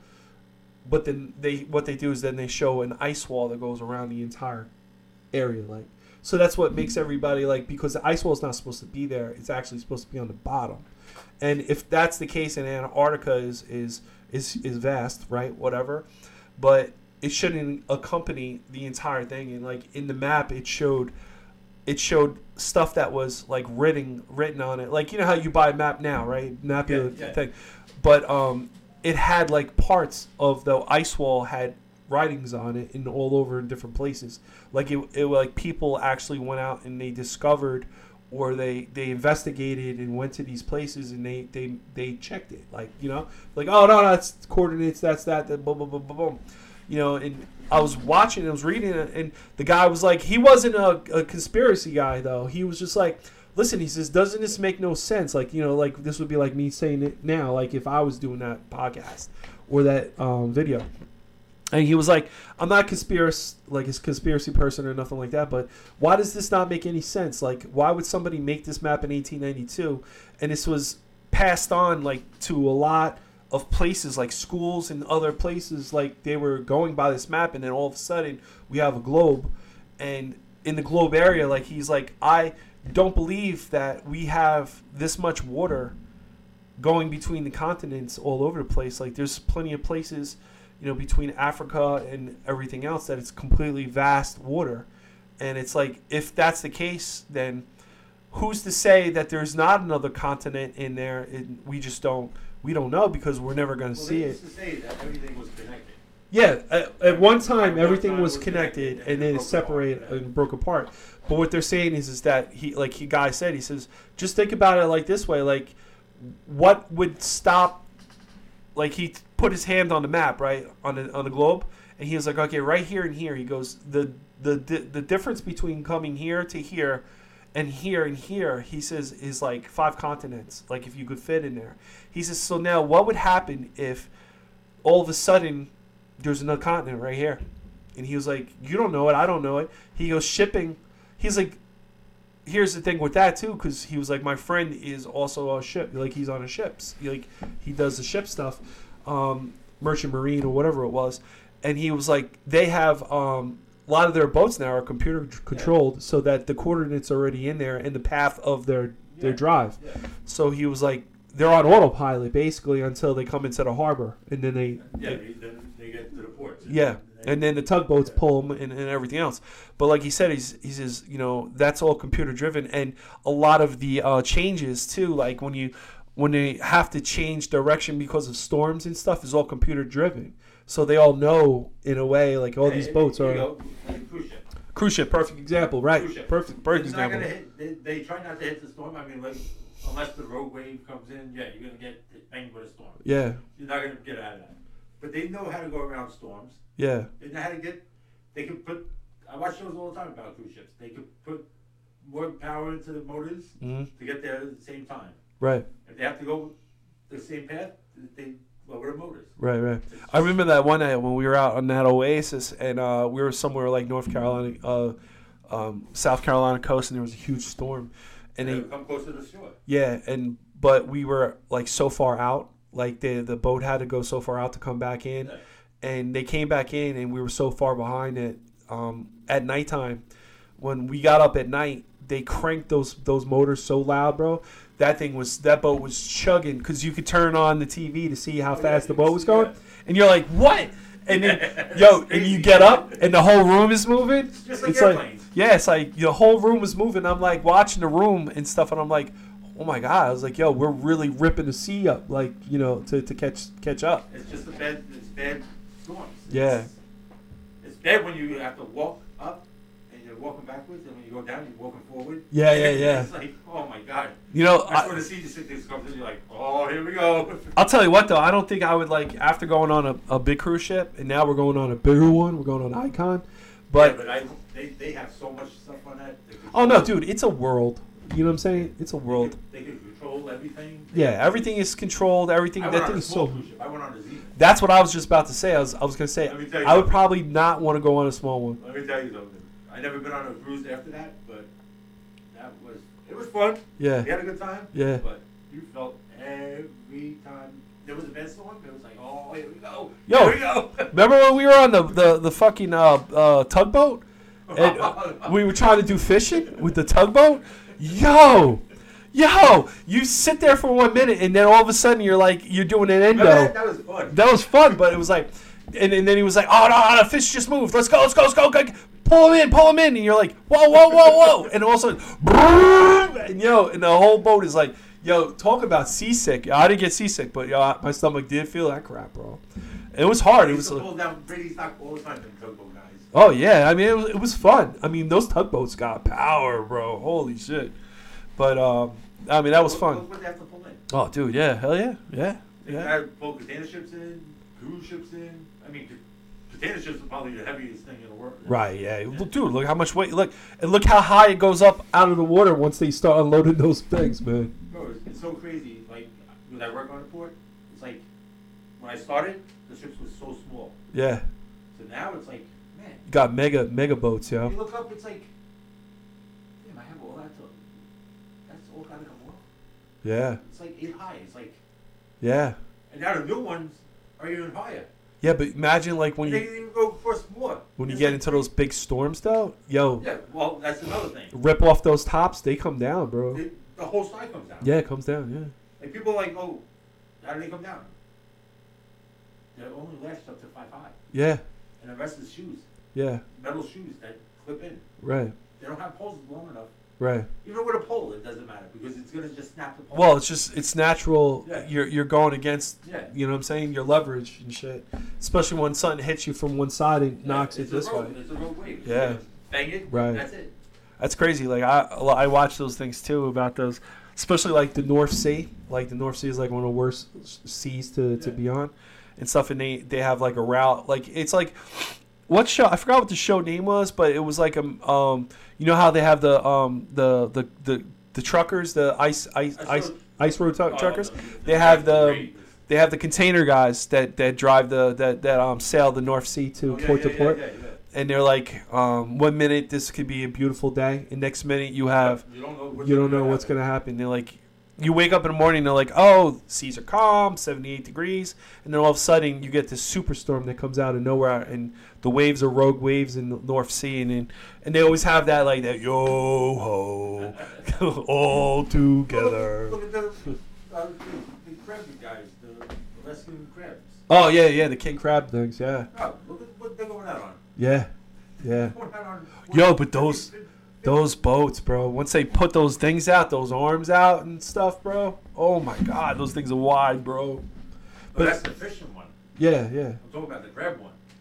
But then they what they do is then they show an ice wall that goes around the entire area. Like so that's what makes everybody like because the ice wall is not supposed to be there. It's actually supposed to be on the bottom. And if that's the case, and Antarctica is is is, is vast, right? Whatever. But it shouldn't accompany the entire thing, and like in the map, it showed, it showed stuff that was like written written on it, like you know how you buy a map now, right? Map yeah, yeah. thing, but um, it had like parts of the ice wall had writings on it in all over in different places. Like it, it like people actually went out and they discovered, or they they investigated and went to these places and they they they checked it, like you know, like oh no, no that's coordinates, that's that, that boom boom boom boom boom. You know, and I was watching, I was reading it, and the guy was like, he wasn't a, a conspiracy guy, though. He was just like, listen, he says, doesn't this make no sense? Like, you know, like this would be like me saying it now, like if I was doing that podcast or that um, video. And he was like, I'm not conspiracy, like a conspiracy person or nothing like that, but why does this not make any sense? Like, why would somebody make this map in eighteen ninety-two? And this was passed on, like, to a lot of places like schools and other places, like they were going by this map, and then all of a sudden we have a globe, and in the globe area, like he's like, I don't believe that we have this much water going between the continents all over the place. Like there's plenty of places, you know, between Africa and everything else that it's completely vast water. And it's like, if that's the case, then who's to say that there's not another continent in there and we just don't We don't know because we're never going to well, see they it. used to say that everything was connected. Yeah, at, at one time everything was connected and then it separated and broke apart. But what they're saying is, is that he, like he guy said, he says, just think about it like this way: like, what would stop? Like he put his hand on the map, right, on the on the globe, and he was like, okay, right here and here. He goes, the the the difference between coming here to here and here and here, he says, is like five continents, like if you could fit in there. He says, so now what would happen if all of a sudden there's another continent right here? And he was like, you don't know it, I don't know it. He goes, shipping. He's like, here's the thing with that too, because he was like, my friend is also on a ship. Like he's on a ship. He, like he does the ship stuff, um, Merchant Marine or whatever it was. And he was like, they have... Um, a lot of their boats now are computer controlled, yeah. so that the coordinates are already in there and the path of their their yeah. drive. Yeah. So he was like, they're on autopilot basically until they come into the harbor, and then they yeah they, then they get to the ports. Yeah, and then the tugboats pull them and, and everything else. But like he said, he's he says, you know, that's all computer driven, and a lot of the uh, changes too, like when you when they have to change direction because of storms and stuff, is all computer driven. So they all know in a way, like all hey, these boats are go, like cruise ship. cruise ship, perfect example, right? Cruise ship. Perfect, perfect It's not example. gonna hit. They, they try not to hit the storm. I mean, like, unless the rogue wave comes in, yeah, you're gonna get banged with a storm. Yeah, You're not gonna get out of that. But they know how to go around storms. yeah, They know how to get. They can put. I watch shows all the time about cruise ships. They could put more power into the motors hmm to get there at the same time. right, If they have to go the same path, they lower the motors. right, right. I remember that one night when we were out on that Oasis, and uh, we were somewhere like North Carolina, uh, um, South Carolina coast, and there was a huge storm, and They they, come close to the shore. yeah, and but we were like so far out, like the the boat had to go so far out to come back in, Yeah. and they came back in, and we were so far behind it. Um, at nighttime, when we got up at night, they cranked those those motors so loud, bro. That thing was that boat was chugging because you could turn on the T V to see how Oh, fast yeah, the you boat can was see going, that. and you're like, what? And then, yo, and crazy. you get up, and the whole room is moving. It's just like It's like, airplanes. yeah, it's like the whole room was moving. I'm like watching the room and stuff, and I'm like, oh my god. I was like, yo, we're really ripping the sea up, like you know, to, to catch catch up. It's just a bad. It's bad storms. Yeah. It's, it's bad when you have to walk up and you're walking backwards, and when you go down, you're walking forward. Yeah, yeah, yeah. It's like, oh my god. You know, That's I, when the sea just things comes in. You're like, oh, here we go. I'll tell you what though, I don't think I would like after going on a, a big cruise ship, and now we're going on a bigger one. We're going on Icon, but yeah, but I, they, they have so much stuff on that. They oh no, control- dude, it's a world. You know what I'm saying? It's a They world. can, they can control everything. Yeah, everything is controlled. Everything I that went on thing a is small so. cruise ship. I went on a Zenith. That's what I was just about to say. I was I was gonna say Let me tell you I would something. probably not want to go on a small one. Let me tell you something. I never been on a cruise after that, but that was it was fun. Yeah, We had a good time. yeah. But you felt every time there was a bad storm, it was like, oh, here we go. Yo. Here we go. Remember when we were on the the, the fucking uh, uh, tugboat? And uh, we were trying to do fishing with the tugboat. Yo, yo, you sit there for one minute, and then all of a sudden you're like you're doing an endo. Remember that? That was fun. That was fun, but it was like, and, and then he was like, oh no, no, the fish just moved. Let's go, let's go, let's go, go. Pull him in, pull him in, and you're like, whoa, whoa, whoa, whoa, and all of a sudden, boom, and yo, and the whole boat is like, yo, talk about seasick. I didn't get seasick, but yo, my stomach did feel that crap, bro. It was hard. I It used was. to pull down Brady stock all the time in tugboat guys. Oh yeah, I mean it was, it was fun. I mean those tugboats got power, bro. Holy shit. But um, I mean that was What- fun. What, what they have to pull in? Oh dude, yeah, hell yeah, yeah, They yeah. had pull container ships in, cruise ships in. I mean, c- container ships are probably the heaviest thing in the world. Right, yeah. Look, dude, look how much weight. Look, and look how high it goes up out of the water once they start unloading those things, man. Bro, it's, it's so crazy. Like, when I work on the port, it's like, when I started, the ships was so small. Yeah, So now it's like, man, you got mega mega boats, yo. you look up, it's like, damn, I have all that to, that's all gotta come off. Yeah, It's like eight high. It's like, yeah, and now the new ones are even higher. yeah. But imagine like when And they you can even go across more. when you It's get like into those big storms, though, yo, Yeah, well, that's another thing. rip off those tops, they come down, bro. The, the whole side comes down. Yeah, it comes down. Yeah. Like, people are like, oh, how do they come down? They're only lashed up to five high. Yeah, And the rest is shoes. yeah. Metal shoes that clip in. Right, They don't have poles long enough. right. Even with a pole, it doesn't matter because it's gonna just snap the pole. Well, it's just it's natural. Yeah. You're you're going against. Yeah. You know what I'm saying? Your leverage and shit. Especially when something hits you from one side and Yeah, knocks it's it a this road, way. It's a road wave. It's Yeah. gonna Bang it. Right. That's it. That's crazy. Like I I watch those things too about those, especially like the North Sea. Like the North Sea is like one of the worst seas to, to Yeah. be on, and stuff. And they they have like a route. Like it's like. What show? I forgot what the show name was, but it was like a um. You know how they have the um the the the, the truckers, the ice ice I ice saw- ice road tu- Oh, truckers. the- the- They have the great. they have the container guys that, that drive the that, that um sail the North Sea to Oh, yeah, port yeah, to port, yeah, yeah, yeah. and they're like um one minute this could be a beautiful day, and next minute you have You don't know what's you don't know gonna what's happen. gonna happen. They're like you wake up in the morning, they're like, oh, seas are calm, seventy-eight degrees, and then all of a sudden you get this superstorm that comes out of nowhere, and the waves are rogue waves in the North Sea, and and, and they always have that like that yo ho, all together. Look, look at the, uh, the, the crab guys, the Alaskan crabs. Oh yeah, yeah, the king crab things, yeah, Oh, look at what they're going out on. yeah, yeah. They're going out on Yo, but those- Those boats, bro. Once they put those things out, those arms out and stuff, bro. Oh my God, those things are wide, bro. But that's the fishing one. Yeah, yeah, I'm talking about the crab one.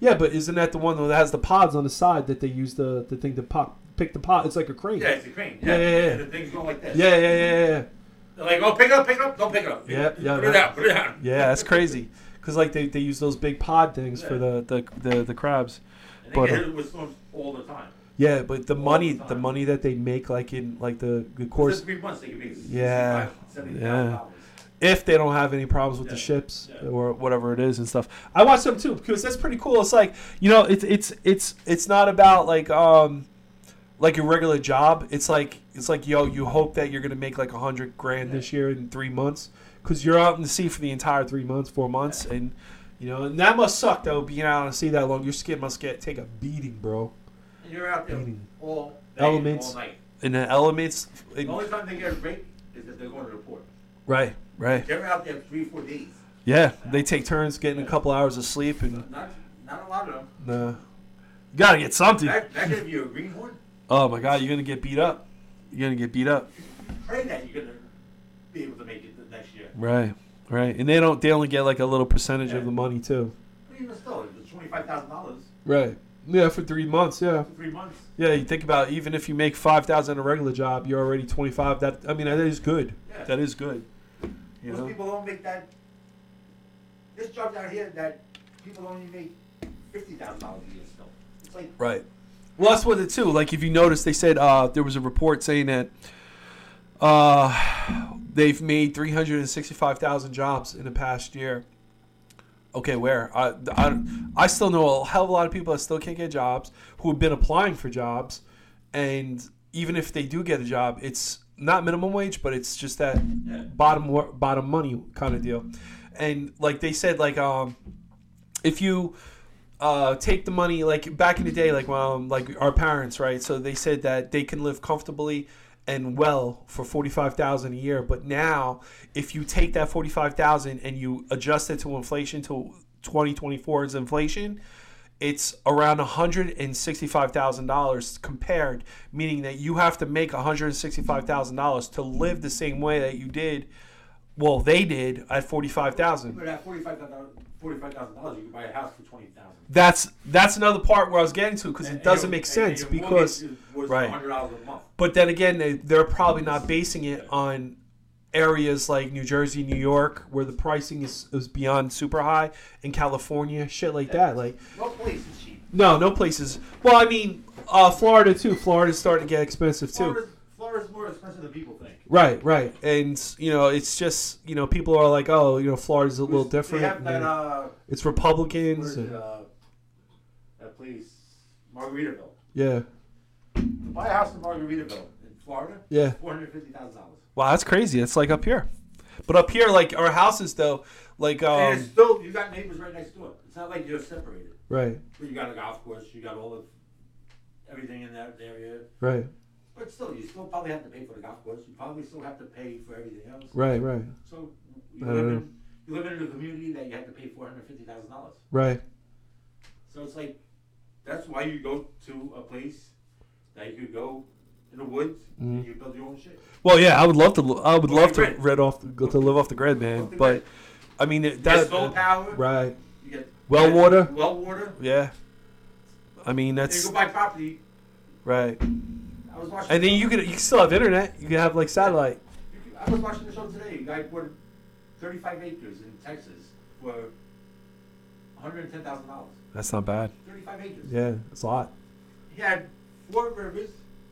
Yeah, but isn't that the one that has the pods on the side that they use the, the thing to pop pick the pod? It's like a crane. Yeah, it's a crane. Yeah, yeah, yeah. And the thing's going like this. Yeah, yeah, yeah, yeah. They're like, oh, pick it up, pick it up, don't pick it up. Yeah, yeah. Put it out, put it out. Yeah, that's crazy. Because like they, they use those big pod things Yeah. for the, the, the, the crabs. And they But, get uh, hit with storms all the time. Yeah, but the All money the time. the money that they make like in like the, the Course, course three months they can make Yeah, seventy yeah. thousand dollars. if they don't have any problems with the Yeah, ships yeah. or whatever it is and stuff. I watch them too because that's pretty cool. It's like, you know, it's it's it's it's not about like um like a regular job. It's like it's like yo, you hope that you're gonna make like a hundred grand Yeah. this year in three months because you're out in the sea for the entire three months, four months, and you know, and that must suck though. Being out on the sea that long, your skin must get take a beating, bro. And you're out there Beating. all day, Elements. all night. And the elements, The only time they get a break is if they're going to the port. right, right. They're out there three, four days. Yeah, they take turns getting a couple hours of sleep and Not, not a lot of them. uh, you gotta get something. That, that could be a greenhorn. Oh my god, you're gonna get beat up. You're gonna get beat up. Pray that you're gonna be able to make it the next year. Right, right. And they don't. They only get like a little percentage Yeah. of the money too. But even still, it's twenty-five thousand dollars Right. Yeah, for three months. Yeah. for three months. Yeah. You think about it, even if you make five thousand a regular job, you're already twenty five. That I mean, that is good. Yeah. That is good. You Most know. people don't make that. This job's out here that people only make fifty thousand dollars a year still. It's like Right. Well, that's what it too. Like if you notice, they said uh, there was a report saying that uh, they've made three hundred and sixty-five thousand jobs in the past year. Okay, where? I, I, I still know a hell of a lot of people that still can't get jobs who have been applying for jobs, and even if they do get a job, it's not minimum wage, but it's just that Yeah. bottom wa- bottom money kind of deal. And like they said, like um, if you uh, take the money, like back in the day, like um, like our parents, right? So they said that they can live comfortably and well for forty-five thousand a year. But now, if you take that forty-five thousand and you adjust it to inflation, to twenty twenty-four's inflation, it's around one hundred sixty-five thousand dollars compared, meaning that you have to make one hundred sixty-five thousand dollars to live the same way that you did. Well, they did at forty-five thousand. But at forty-five thousand dollars, you can buy a house for twenty thousand dollars. That's that's another part where I was getting to because it doesn't make sense because was right. one hundred dollars a month. But then again, they, they're probably not basing it on areas like New Jersey, New York, where the pricing is, is beyond super high, in California, shit like that. Like No place is cheap. no, no places. Well, I mean, uh, Florida too. Florida's starting to get expensive too. Florida's, Florida's more expensive than people think. Right, right, and you know, it's just you know, people are like, oh, you know, Florida's a little different. They have and that, then uh, it's what Republicans. is it, And, uh, that place, Margaritaville. yeah, To buy a house in Margaritaville in Florida, yeah. four hundred fifty thousand dollars. Wow, that's crazy. It's like up here, but up here, like our houses though, like and it's um, still, you got neighbors right next door. It's not like you're separated. right, But you got a golf course, you got all of everything in that area. right, But still, you still probably have to pay for the golf course. You probably still have to pay for everything else. right, right, So you I live don't in you live in a community that you have to pay four hundred fifty thousand dollars. right. So it's like that's why you go to a place that you could go in the woods Mhm. and you build your own shit. Well, yeah, I would love to. li- I would Well, love you to grid. red off go to live off the grid, man. Off the But grid. I mean, it- You that get solar power. right, You get Well you get water. Well water. yeah. I mean, And that's you go buy property. right. I was watching. And then you could you can still have internet. You can have like satellite. you could- I was watching the show today. A guy bought thirty-five acres in Texas for one hundred ten thousand dollars. That's not bad. Thirty-five acres. Yeah, it's a lot. He had four rivers,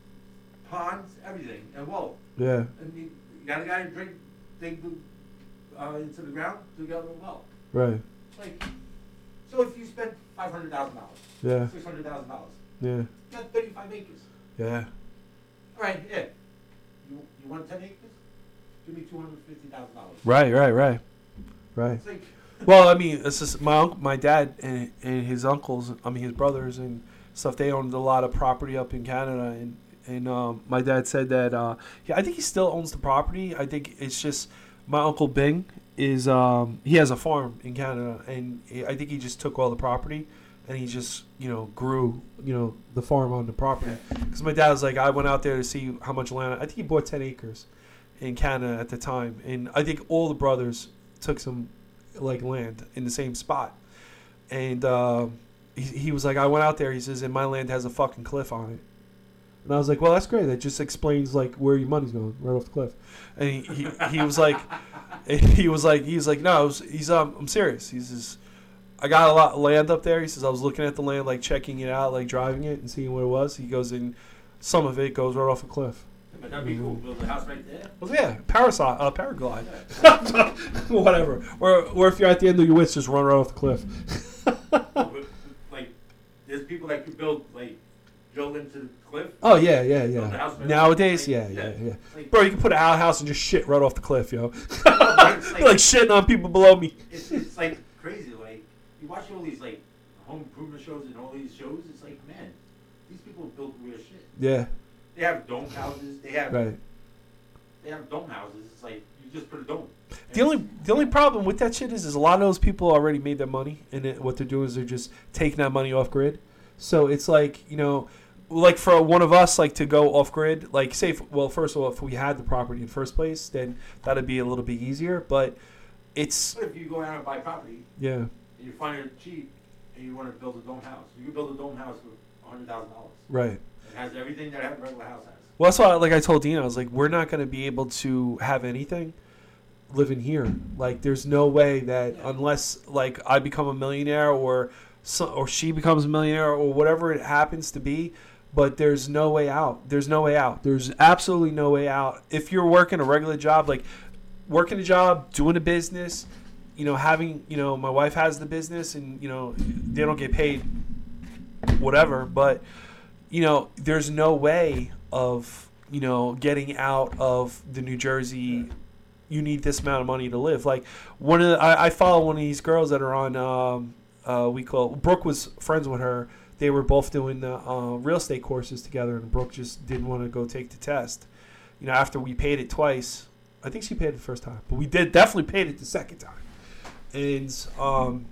ponds, everything, and well, Yeah, and you, you got a guy to drink, dig the, uh, into the ground to get a well. right. Like, so if you spend five hundred thousand dollars, Yeah, six hundred thousand dollars, yeah, you got thirty-five acres. yeah. All right, yeah. You you want ten acres? Give me two hundred fifty thousand dollars. Right, right, right, right. It's like, Well, I mean, it's just my uncle, my dad, and, and his uncles. I mean, his brothers and stuff. They owned a lot of property up in Canada, and and um, my dad said that. Uh, yeah, I think he still owns the property. I think it's just my uncle Bing is. Um, he has a farm in Canada, and he- I think he just took all the property, and he just you know grew you know the farm on the property. Because my dad was like, I went out there to see how much land. I think he bought ten acres in Canada at the time, and I think all the brothers took some like land in the same spot, and uh, he, he was like, I went out there. He says, and my land has a fucking cliff on it. And I was like, well, that's great. That just explains like where your money's going, right off the cliff. And he he, he was like, he was like, he was like, no, was, he's um, I'm serious. He says, I got a lot of land up there. He says, I was looking at the land, like checking it out, like driving it and seeing what it was. He goes, and some of it goes right off a cliff. But that'd be cool. Build a house right there. Well, yeah, parasite, uh, paraglide, whatever. Or, or if you're at the end of your wits, just run right off the cliff. Like, there's people that could build, like, drill into the cliff. Oh yeah, yeah, yeah. Right Nowadays, like, yeah, yeah, yeah. yeah. Like, Bro, you can put an outhouse and just shit right off the cliff, yo. It's like, like shitting on people below me. It's, it's like crazy. Like, you watch all these like home improvement shows and all these shows. It's like, man, these people build weird shit. Yeah. They have dome houses. They have right. They have dome houses. It's like you just put a dome. The only the only problem with that shit is, is a lot of those people already made their money, and it, what they're doing is they're just taking that money off grid. So it's like, you know, like for one of us, like to go off grid, like say, if, well, first of all, if we had the property in the first place, then that'd be a little bit easier. But it's But if you go out and buy property, yeah, and you find it cheap, and you want to build a dome house, you can build a dome house for a hundred thousand dollars. right. It has everything that a regular house has. Well, that's why, like I told Dina, I was like, we're not going to be able to have anything living here. Like, there's no way that Yeah. unless, like, I become a millionaire or so, or she becomes a millionaire or whatever it happens to be, but there's no way out. There's no way out. There's absolutely no way out. If you're working a regular job, like working a job, doing a business, you know, having, you know, my wife has the business and, you know, they don't get paid whatever, but, you know, there's no way of, you know, getting out of the New Jersey. You need this amount of money to live. Like one of the, I, I follow one of these girls that are on. Um, uh, we call Brooke was friends with her. They were both doing the uh, real estate courses together, and Brooke just didn't want to go take the test. You know, after we paid it twice, I think she paid it the first time, but we did definitely paid it the second time. And um,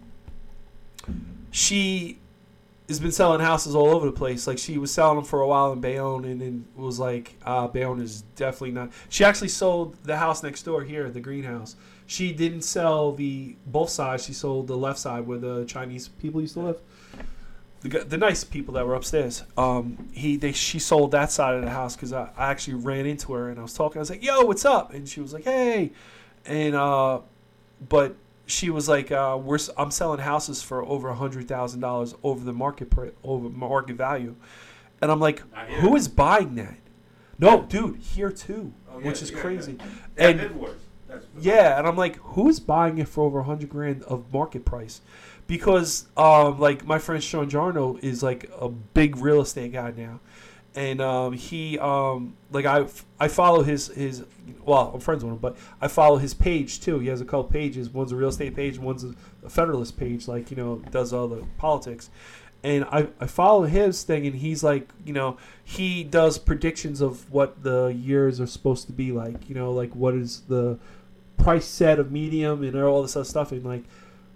she has been selling houses all over the place. Like she was selling them for a while in Bayonne, and then was like, uh, Bayonne is definitely not. She actually sold the house next door here, the greenhouse. She didn't sell the both sides. She sold the left side where the Chinese people used to live. The, the nice people that were upstairs. Um, he they she sold that side of the house because I, I actually ran into her and I was talking. I was like, "Yo, what's up?" And she was like, "Hey," and uh, but she was like, uh, "We're I'm selling houses for over a hundred thousand dollars over the market pri- over market value," and I'm like, "Who is buying that?" No, dude, here too, Oh, yeah, which is yeah, crazy. yeah. And Bid wars. That's yeah, and I'm like, who's buying it for over a hundred grand of market price? Because um, like my friend Sean Jarno is like a big real estate guy now, and um, he um, like I I follow his his well I'm friends with him, but I follow his page too. He has a couple pages. One's a real estate page, one's a, a Federalist page. Like you know does all the politics, and I I follow his thing, and he's like you know he does predictions of what the years are supposed to be like. You know like what is the price set of medium and all this other stuff, and like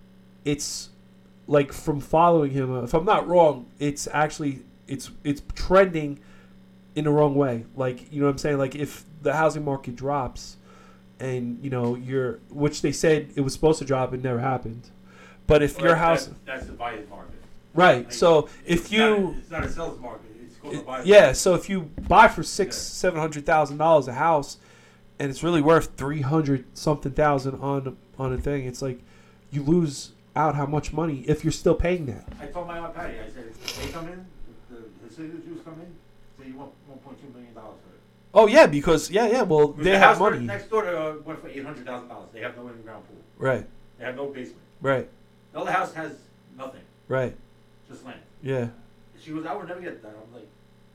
it's. Like from following him, if I'm not wrong, it's actually it's it's trending in the wrong way. Like you know what I'm saying? Like if the housing market drops, and you know you're, which they said it was supposed to drop, it never happened. But if well, your that, house, that, that's the buyer's market, right? Like, so if it's you, not, it's not a seller's market. It's called it, a buyer's yeah. market. So if you buy for six, Yeah. seven hundred thousand dollars a house, and it's really worth three hundred something thousand on on a thing, it's like you lose out how much money if you're still paying that. I told my aunt Patty, I said, if they come in, the, the city Jews come in, say you want one point two million dollars for it. Oh yeah, because yeah, yeah. Well, Because they the have house money. next door to, uh, went for eight hundred thousand dollars. They have no in-ground pool. Right, They have no basement. right, The other house has nothing, right. just land. Yeah, She goes, I would never get that. I'm like,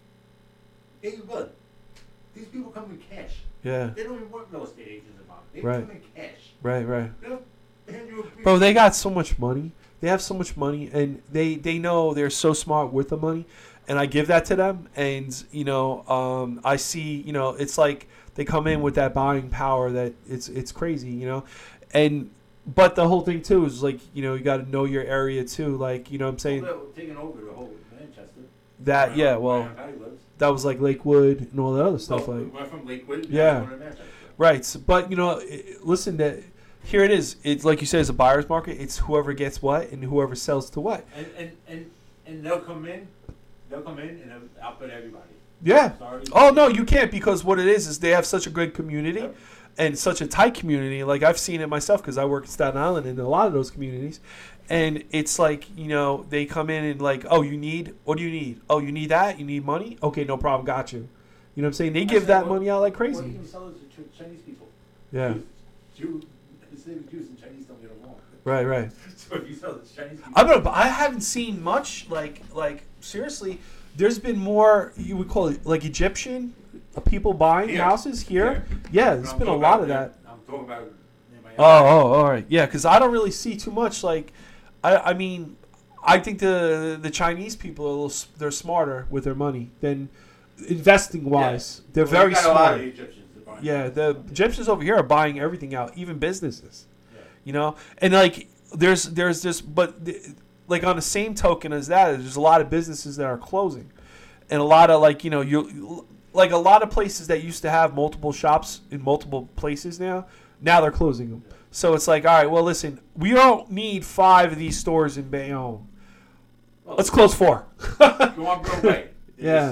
yeah, you would. These people come in cash. yeah. They don't even want real estate agents involved. They Right. come in cash. Right, right. They don't hand you a piece. Bro, they got so much money. They have so much money, and they they know they're so smart with the money, and I give that to them. And you know, um, I see, you know, it's like they come in with that buying power that it's it's crazy, you know, and but the whole thing too is like you know you got to know your area too, like you know what I'm saying Well, they're taking over the whole Manchester. that yeah, Where well Aunt Patty lives. that was like Lakewood and all that other stuff Well, like we're from Lakewood. Yeah. we're going to Manchester. right. So, but you know, i- listen that. Here it is. It's like you said, it's a buyer's market. It's whoever gets what and whoever sells to what. And, and, and and they'll come in, they'll come in and they'll outbid everybody. Yeah. Sorry. Oh no, you can't, because what it is is they have such a good community. Yep. And such a tight community. Like, I've seen it myself because I work in Staten Island in a lot of those communities. And it's like, you know, they come in and like, oh, you need, what do you need? Oh, you need that? You need money? Okay, no problem, got you. You know what I'm saying? They give that what, money out like What are crazy. you going to sell it to Chinese people? Yeah. Jews, Jews, Jews and Chinese don't get along. Right, right. So if you sell it to Chinese people. I don't know, I haven't seen much, like, like seriously, there's been more, you would call it, like Egyptian people buying Here. houses here. Here. Yeah, there's I'm been a talking lot about of that. I'm talking about in my Oh, oh, all right. Yeah, because I don't really see too much. Like, I, I mean, I think the the Chinese people are a little, s- they're smarter with their money than investing wise. Yeah. They're Well, very you got a lot of smart. Egyptians that buy Yeah, houses. the Egyptians over here are buying everything out, even businesses. Yeah. You know, and like there's there's this, but the, like on the same token as that, there's a lot of businesses that are closing, and a lot of like you know you like a lot of places that used to have multiple shops in multiple places now, now they're closing them. So it's like, all right, well, listen, we don't need five of these stores in Bayonne. Well, Let's close four. Go on Broadway. Yeah.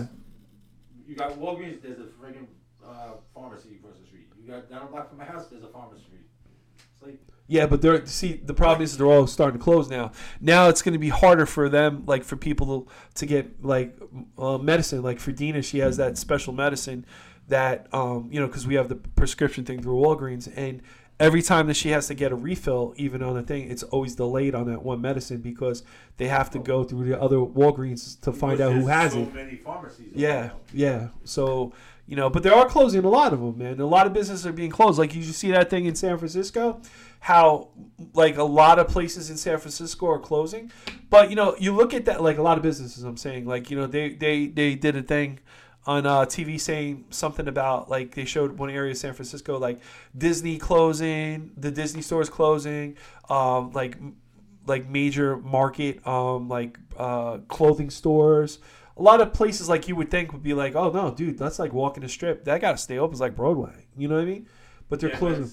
You got Walgreens. There's a friggin' uh, pharmacy across the street. You got down a block from my house. There's a pharmacy. It's like Yeah, but they're see the problem is they're all starting to close now. Now it's going to be harder for them, like for people to, to get like uh, medicine. Like for Dina, she has that special medicine that um, you know because we have the prescription thing through Walgreens, and every time that she has to get a refill, even on a thing, it's always delayed on that one medicine because they have to go through the other Walgreens to find out because who there's has so it. many pharmacies. Yeah, around. yeah. So, you know, but they are closing a lot of them, man. A lot of businesses are being closed. Like, you see that thing in San Francisco, how, like, a lot of places in San Francisco are closing. But, you know, you look at that, like, a lot of businesses, I'm saying, like, you know, they, they, they did a thing on uh, T V saying something about, like, they showed one area of San Francisco, like, Disney closing, the Disney stores closing, um, like, like major market, um, like, uh, clothing stores. A lot of places like you would think would be like, oh no, dude, that's like walking a strip. That gotta stay open. It's like Broadway. You know what I mean? But they're Yeah, closing.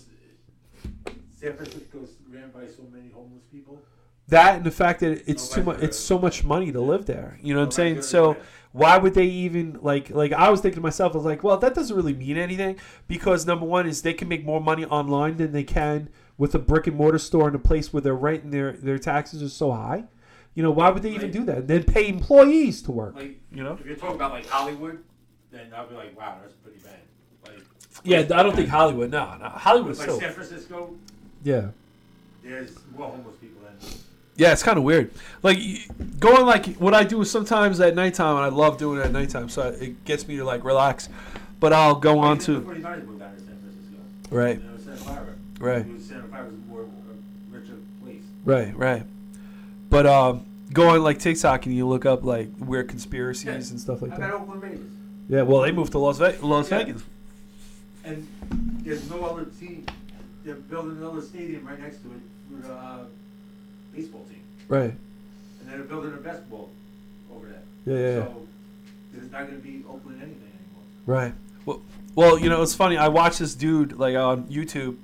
but San Francisco's ran by so many homeless people. That and the fact that it's too Nobody's much. It's gonna- so much money to live there. You know what I'm saying? Nobody's So gonna do it. why would they even like like I was thinking to myself, I was like, well, that doesn't really mean anything because number one is they can make more money online than they can with a brick and mortar store in a place where their rent and their their taxes are so high. You know, why would they even Like- do that? And then pay employees to work. Like, You know? if you're talking about like Hollywood, then I'll be like, wow, that's pretty bad. Like, Yeah, I don't think Hollywood. No, no, Hollywood's like still. San Francisco, Yeah. there's more homeless people than. Yeah, it's kind of weird. Like y- going like what I do is sometimes at nighttime, and I love doing it at nighttime, so it gets me to like relax. But I'll go on The to 49ers moved down to San Francisco. right, You know, Santa Clara. right, It was- Santa Clara was more a richer place. right, right. But um, go on like TikTok and you look up like weird conspiracies Yeah. and stuff like How that. about Oakland Raiders? Yeah, well, they moved to Las Vegas. Las Yeah. Vegas. And there's no other team. They're building another stadium right next to it for the uh, baseball team. Right. And then they're building a basketball over there. Yeah, yeah, yeah. So there's not going to be Oakland anything anymore. Right. Well, well, you know, it's funny. I watched this dude like on YouTube.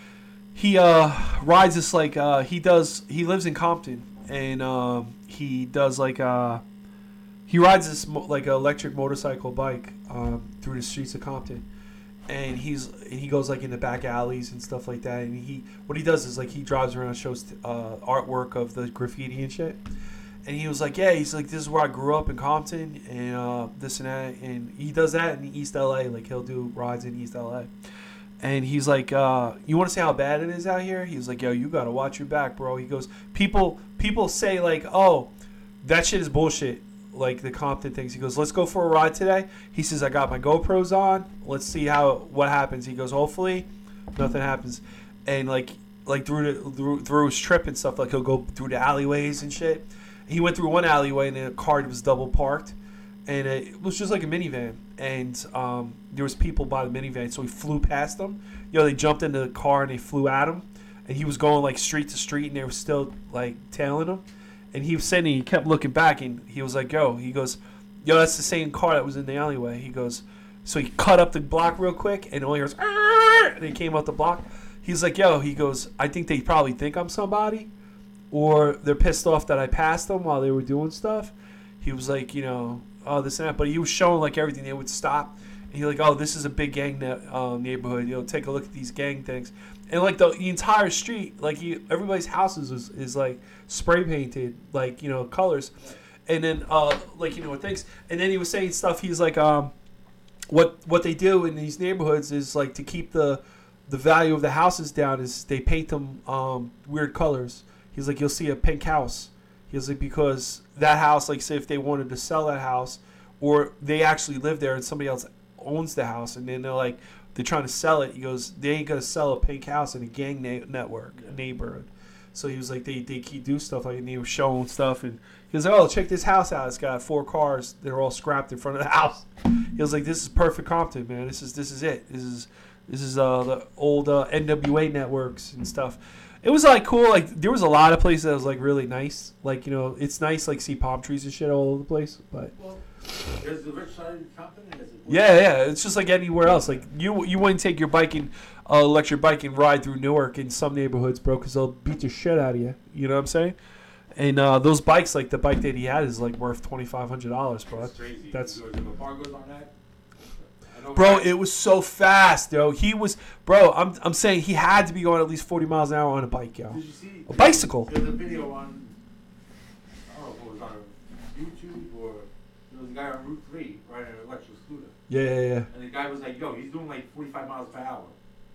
He uh rides this like uh he does. He lives in Compton and um he does like uh he rides this mo- like electric motorcycle bike um through the streets of Compton. And he's and he goes like in the back alleys and stuff like that. And he what he does is like he drives around and shows uh, artwork of the graffiti and shit. And he was like, yeah, he's like, this is where I grew up in Compton and uh, this and that. And he does that in East L A. Like he'll do rides in East L A. And he's like, uh, you want to see how bad it is out here? He's like, yo, you gotta watch your back, bro. He goes, people people say like, oh, that shit is bullshit. Like the Compton things. He goes, let's go for a ride today. He says, I got my GoPros on. Let's see how what happens. He goes, hopefully nothing happens. And like like through the through, through his trip and stuff, like he'll go through the alleyways and shit. He went through one alleyway and the car was double parked, and it was just like a minivan. And um, there was people by the minivan, so he flew past them. You know, they jumped into the car and they flew at him, and he was going like street to street, and they were still like tailing him. And he was saying he kept looking back, and he was like, "Yo," he goes, "Yo, that's the same car that was in the alleyway." He goes, so he cut up the block real quick, and all he hears, and he came out the block. He's like, "Yo," he goes, "I think they probably think I'm somebody, or they're pissed off that I passed them while they were doing stuff." he was like, you know, oh this and that, but he was showing like everything. They would stop, and he like, oh this is a big gang ne- uh, neighborhood. You know, take a look at these gang things, and like the, the entire street, like he, everybody's houses is, is like spray painted, like you know colors, and then uh like you know things, and then he was saying stuff. He's like, um, what what they do in these neighborhoods is like to keep the the value of the houses down is they paint them um, weird colors. He's like, you'll see a pink house. He's like, because that house, like say if they wanted to sell that house or they actually live there and somebody else owns the house and then they're like, they're trying to sell it. He goes, they ain't going to sell a pink house in a gang na- network, a neighborhood. So he was like, they, they keep do stuff like, and they were showing stuff. And he was like, oh, check this house out. It's got four cars. They're all scrapped in front of the house. He was like, this is perfect Compton, man. This is, this is it. This is, This is uh, the old uh, N W A networks and stuff. It was like cool. Like there was a lot of places that was like really nice. Like you know, it's nice like see palm trees and shit all over the place. But well, there's the rich side of Compton. Yeah, yeah. It's just like anywhere else. Like you, you wouldn't take your bike and uh, let your bike and ride through Newark in some neighborhoods, bro, because they'll beat the shit out of you. You know what I'm saying? And uh, those bikes, like the bike that he had, is like worth twenty five hundred dollars, bro. That's crazy. That's. If a bar goes on that. Bro, it was so fast, yo. He was, bro. I'm, I'm saying he had to be going at least forty miles an hour on a bike, yo. Did you see a bicycle? There's a video on, I don't know if it was on YouTube or there was a guy on Route Three riding an electric scooter. Yeah, yeah, yeah. And the guy was like, "Yo, he's doing like forty-five miles per hour."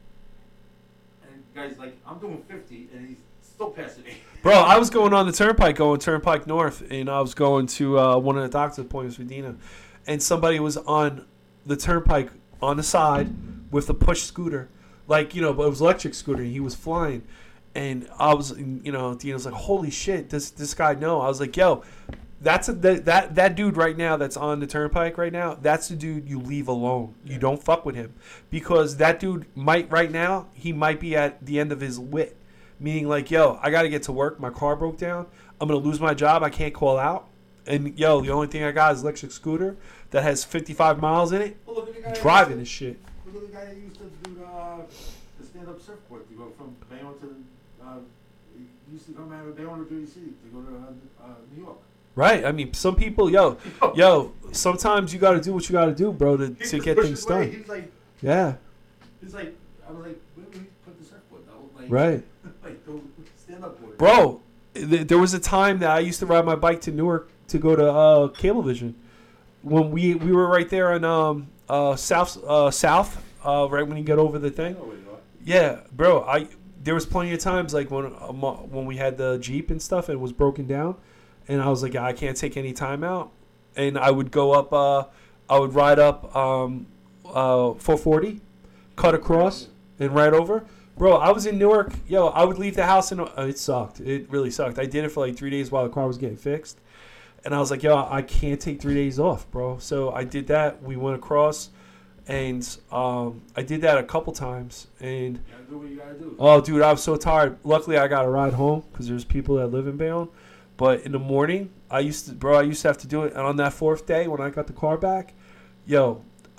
And the guy's like, "I'm doing fifty," and he's still passing me. Bro, I was going on the Turnpike, going Turnpike North, and I was going to uh, one of the doctor's appointments with Dina, and somebody was on the Turnpike on the side with a push scooter, like you know, but it was electric scooter. He was flying, and I was, you know, Dina was like, "Holy shit, does this guy know?" I was like, "Yo, that's a, that, that that dude right now that's on the Turnpike right now. That's the dude you leave alone. You don't fuck with him because that dude might right now he might be at the end of his wit, meaning like, yo, I got to get to work. My car broke down. I'm gonna lose my job. I can't call out." And yo, the only thing I got is an electric scooter that has fifty-five miles in it. Well, look at the guy driving to, this shit. Look at the guy that used to do the, uh, the stand-up surfboard to go from Bayonne to. Uh, he used to come out of Bayonne to Jersey City to go to uh, uh, New York. Right. I mean, some people, yo, yo. Sometimes you got to do what you got to do, bro, to, to get things done. He's like, yeah. He's like, I was like, where do we put the surfboard though? Like, right. Like the stand-up board. Bro, th- there was a time that I used to ride my bike to Newark to go to uh, Cablevision. When we we were right there on um uh south uh south uh right when you get over the thing. Yeah, bro. I there was plenty of times like when um, when we had the Jeep and stuff and it was broken down, and I was like, I can't take any time out, and I would go up. Uh, I would ride up um uh four forty, cut across and ride over. Bro, I was in Newark. Yo, I would leave the house and uh, it sucked. It really sucked. I did it for like three days while the car was getting fixed. And I was like, yo, I can't take three days off, bro. So I did that. We went across, and um, I did that a couple times. And you gotta do what you gotta do. Oh, dude, I was so tired. Luckily, I got a ride home because there's people that live in Bayonne. But in the morning, I used to, bro, I used to have to do it. And on that fourth day, when I got the car back, yo,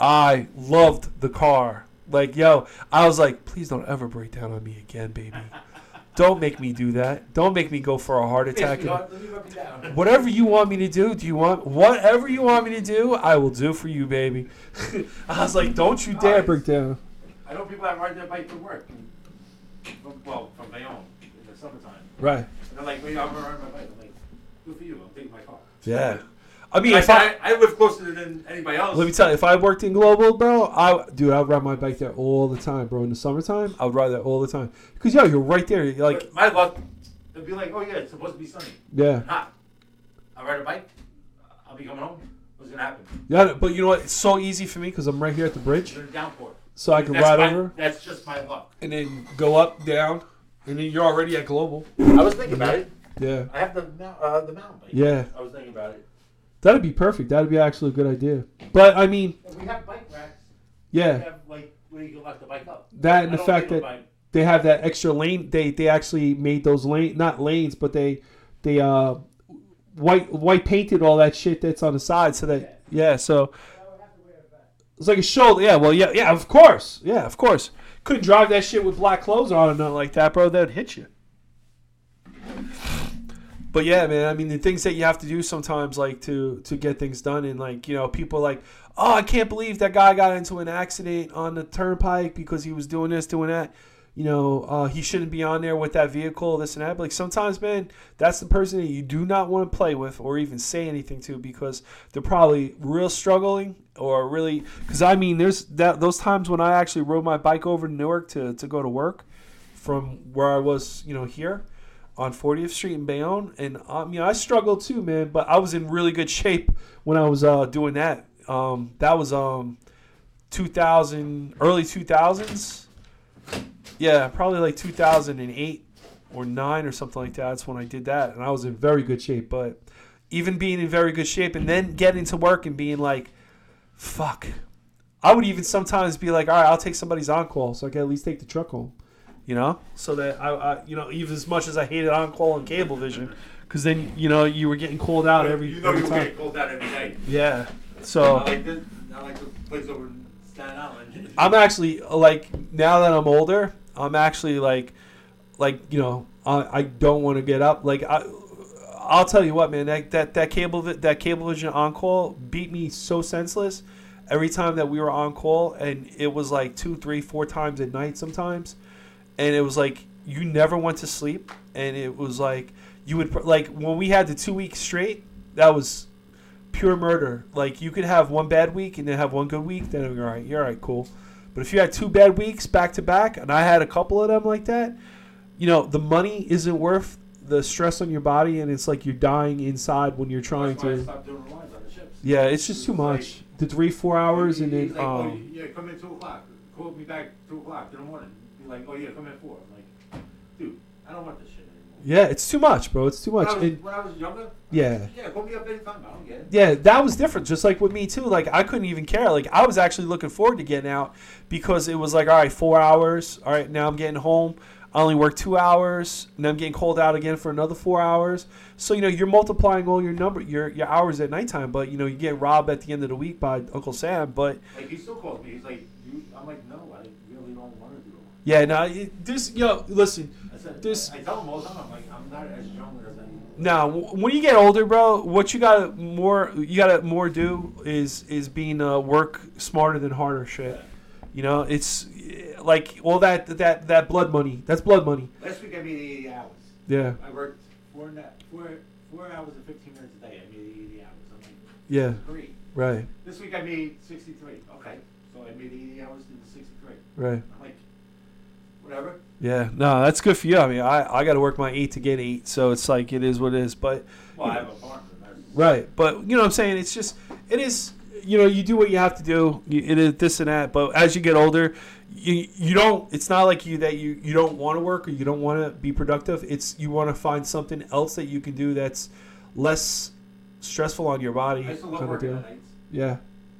I loved the car. Like, yo, I was like, please don't ever break down on me again, baby. Don't make me do that. Don't make me go for a heart attack. Whatever you want me to do, do you want whatever you want me to do, I will do for you, baby. I was like, don't you dare break down. I know people that ride their bike to work. From, well, from Bayonne in the summertime. Right. And they're like, wait, I'm gonna ride my bike. I'm like, good for you. I'm taking my car. Yeah. I mean, I, if I, I I live closer than anybody else. Let me tell you, if I worked in Global, bro, I dude, I'd ride my bike there all the time, bro. In the summertime, I would ride there all the time. Because, yo, you're right there. You're like, but my luck, it'd be like, oh, yeah, it's supposed to be sunny. Yeah. Hot. I ride a bike. I'll be coming home. What's going to happen? Yeah, but you know what? It's so easy for me because I'm right here at the bridge. There's a downpour. So I can that's ride my, over. That's just my luck. And then go up, down, and then you're already at Global. I was thinking about it. Yeah. I have the, uh, the mountain bike. Yeah. I was thinking about it. That'd be perfect. That'd be actually a good idea. But, I mean... We have bike racks. Yeah. We have, like, where you can lock the bike up. That and I the fact that bike. they have that extra lane. They they actually made those lane... Not lanes, but they... They, uh... White white painted all that shit that's on the side so that... Yeah, so... It's like a shoulder. Yeah, well, yeah, yeah, of course. Yeah, of course. Couldn't drive that shit with black clothes on or nothing like that, bro. That'd hit you. But yeah, man, I mean, the things that you have to do sometimes, like to to get things done, and like you know, people are like, oh, I can't believe that guy got into an accident on the turnpike because he was doing this, doing that. You know, uh, he shouldn't be on there with that vehicle, this and that. But like sometimes, man, that's the person that you do not want to play with or even say anything to because they're probably real struggling or really. Because I mean, there's that those times when I actually rode my bike over to Newark to to go to work from where I was, you know, here on fortieth Street in Bayonne, and um, you know, I struggled too, man. But I was in really good shape when I was uh, doing that. Um, that was um, two thousand, early two thousands. Yeah, probably like two thousand eight or nine or something like that. That's when I did that, and I was in very good shape. But even being in very good shape and then getting to work and being like, fuck. I would even sometimes be like, all right, I'll take somebody's on-call so I can at least take the truck home. You know? So that, I, I you know, even as much as I hated on-call and Cablevision, because then, you know, you were getting called out every, you know every you time. were getting called out every day. Yeah. So I like this. I like the place over in Staten Island. I'm actually, like, now that I'm older, I'm actually, like, like you know, I, I don't want to get up. Like, I, I'll tell you what, man, that that that cable that Cablevision on-call beat me so senseless every time that we were on call, and it was like two, three, four times at night sometimes, and it was like you never went to sleep, and it was like you would like when we had the two weeks straight, that was pure murder. Like you could have one bad week and then have one good week, then you're all right, you're all right, cool. But if you had two bad weeks back to back, and I had a couple of them like that, you know, the money isn't worth the stress on your body, and it's like you're dying inside when you're trying That's why I to. stopped doing lines on the ships. Yeah, it's just too much. The three, four hours, and then He's like, oh, um, yeah, come in two o'clock. Call me back two o'clock in the morning. Be like, oh yeah, come in four. I'm like, dude, I don't want this shit anymore. yeah, it's too much, bro. It's too much. When I was, And, when I was younger, yeah. yeah, call me up anytime. I don't get it. Yeah, that was different. Just like with me too. Like I couldn't even care. Like I was actually looking forward to getting out because it was like, all right, four hours. All right, now I'm getting home. I only work two hours, and I'm getting called out again for another four hours. So you know you're multiplying all your number, your your hours at nighttime. But you know you get robbed at the end of the week by Uncle Sam. But Like he still calls me. He's like, you, I'm like, no, I really don't want to do it. yeah, no, nah, this yo, listen, I said, this. I, I tell him all the time. I'm like, I'm not as young as I am. Now, when you get older, bro, what you gotta more you gotta more do is is being uh, work smarter than harder shit. Yeah. You know, it's like all that that that blood money. That's blood money. Last week I made eighty hours. Yeah. I worked four na- four four hours and fifteen minutes a day. I made eighty hours. I'm like, Yeah. great. Right. This week I made sixty-three. Okay, so I made eighty hours to the sixty-three. Right. I'm like, whatever. Yeah. No, that's good for you. I mean, I I got to work my eight to get eight, so it's like it is what it is. But Well, I have a partner. That's- right. But you know what I'm saying? It's just it is. You know, you do what you have to do. You, it is this and that. But as you get older, you you don't. It's not like you that you, you don't want to work or you don't want to be productive. It's you want to find something else that you can do that's less stressful on your body. I used to love kind of working deal. at nights. Yeah.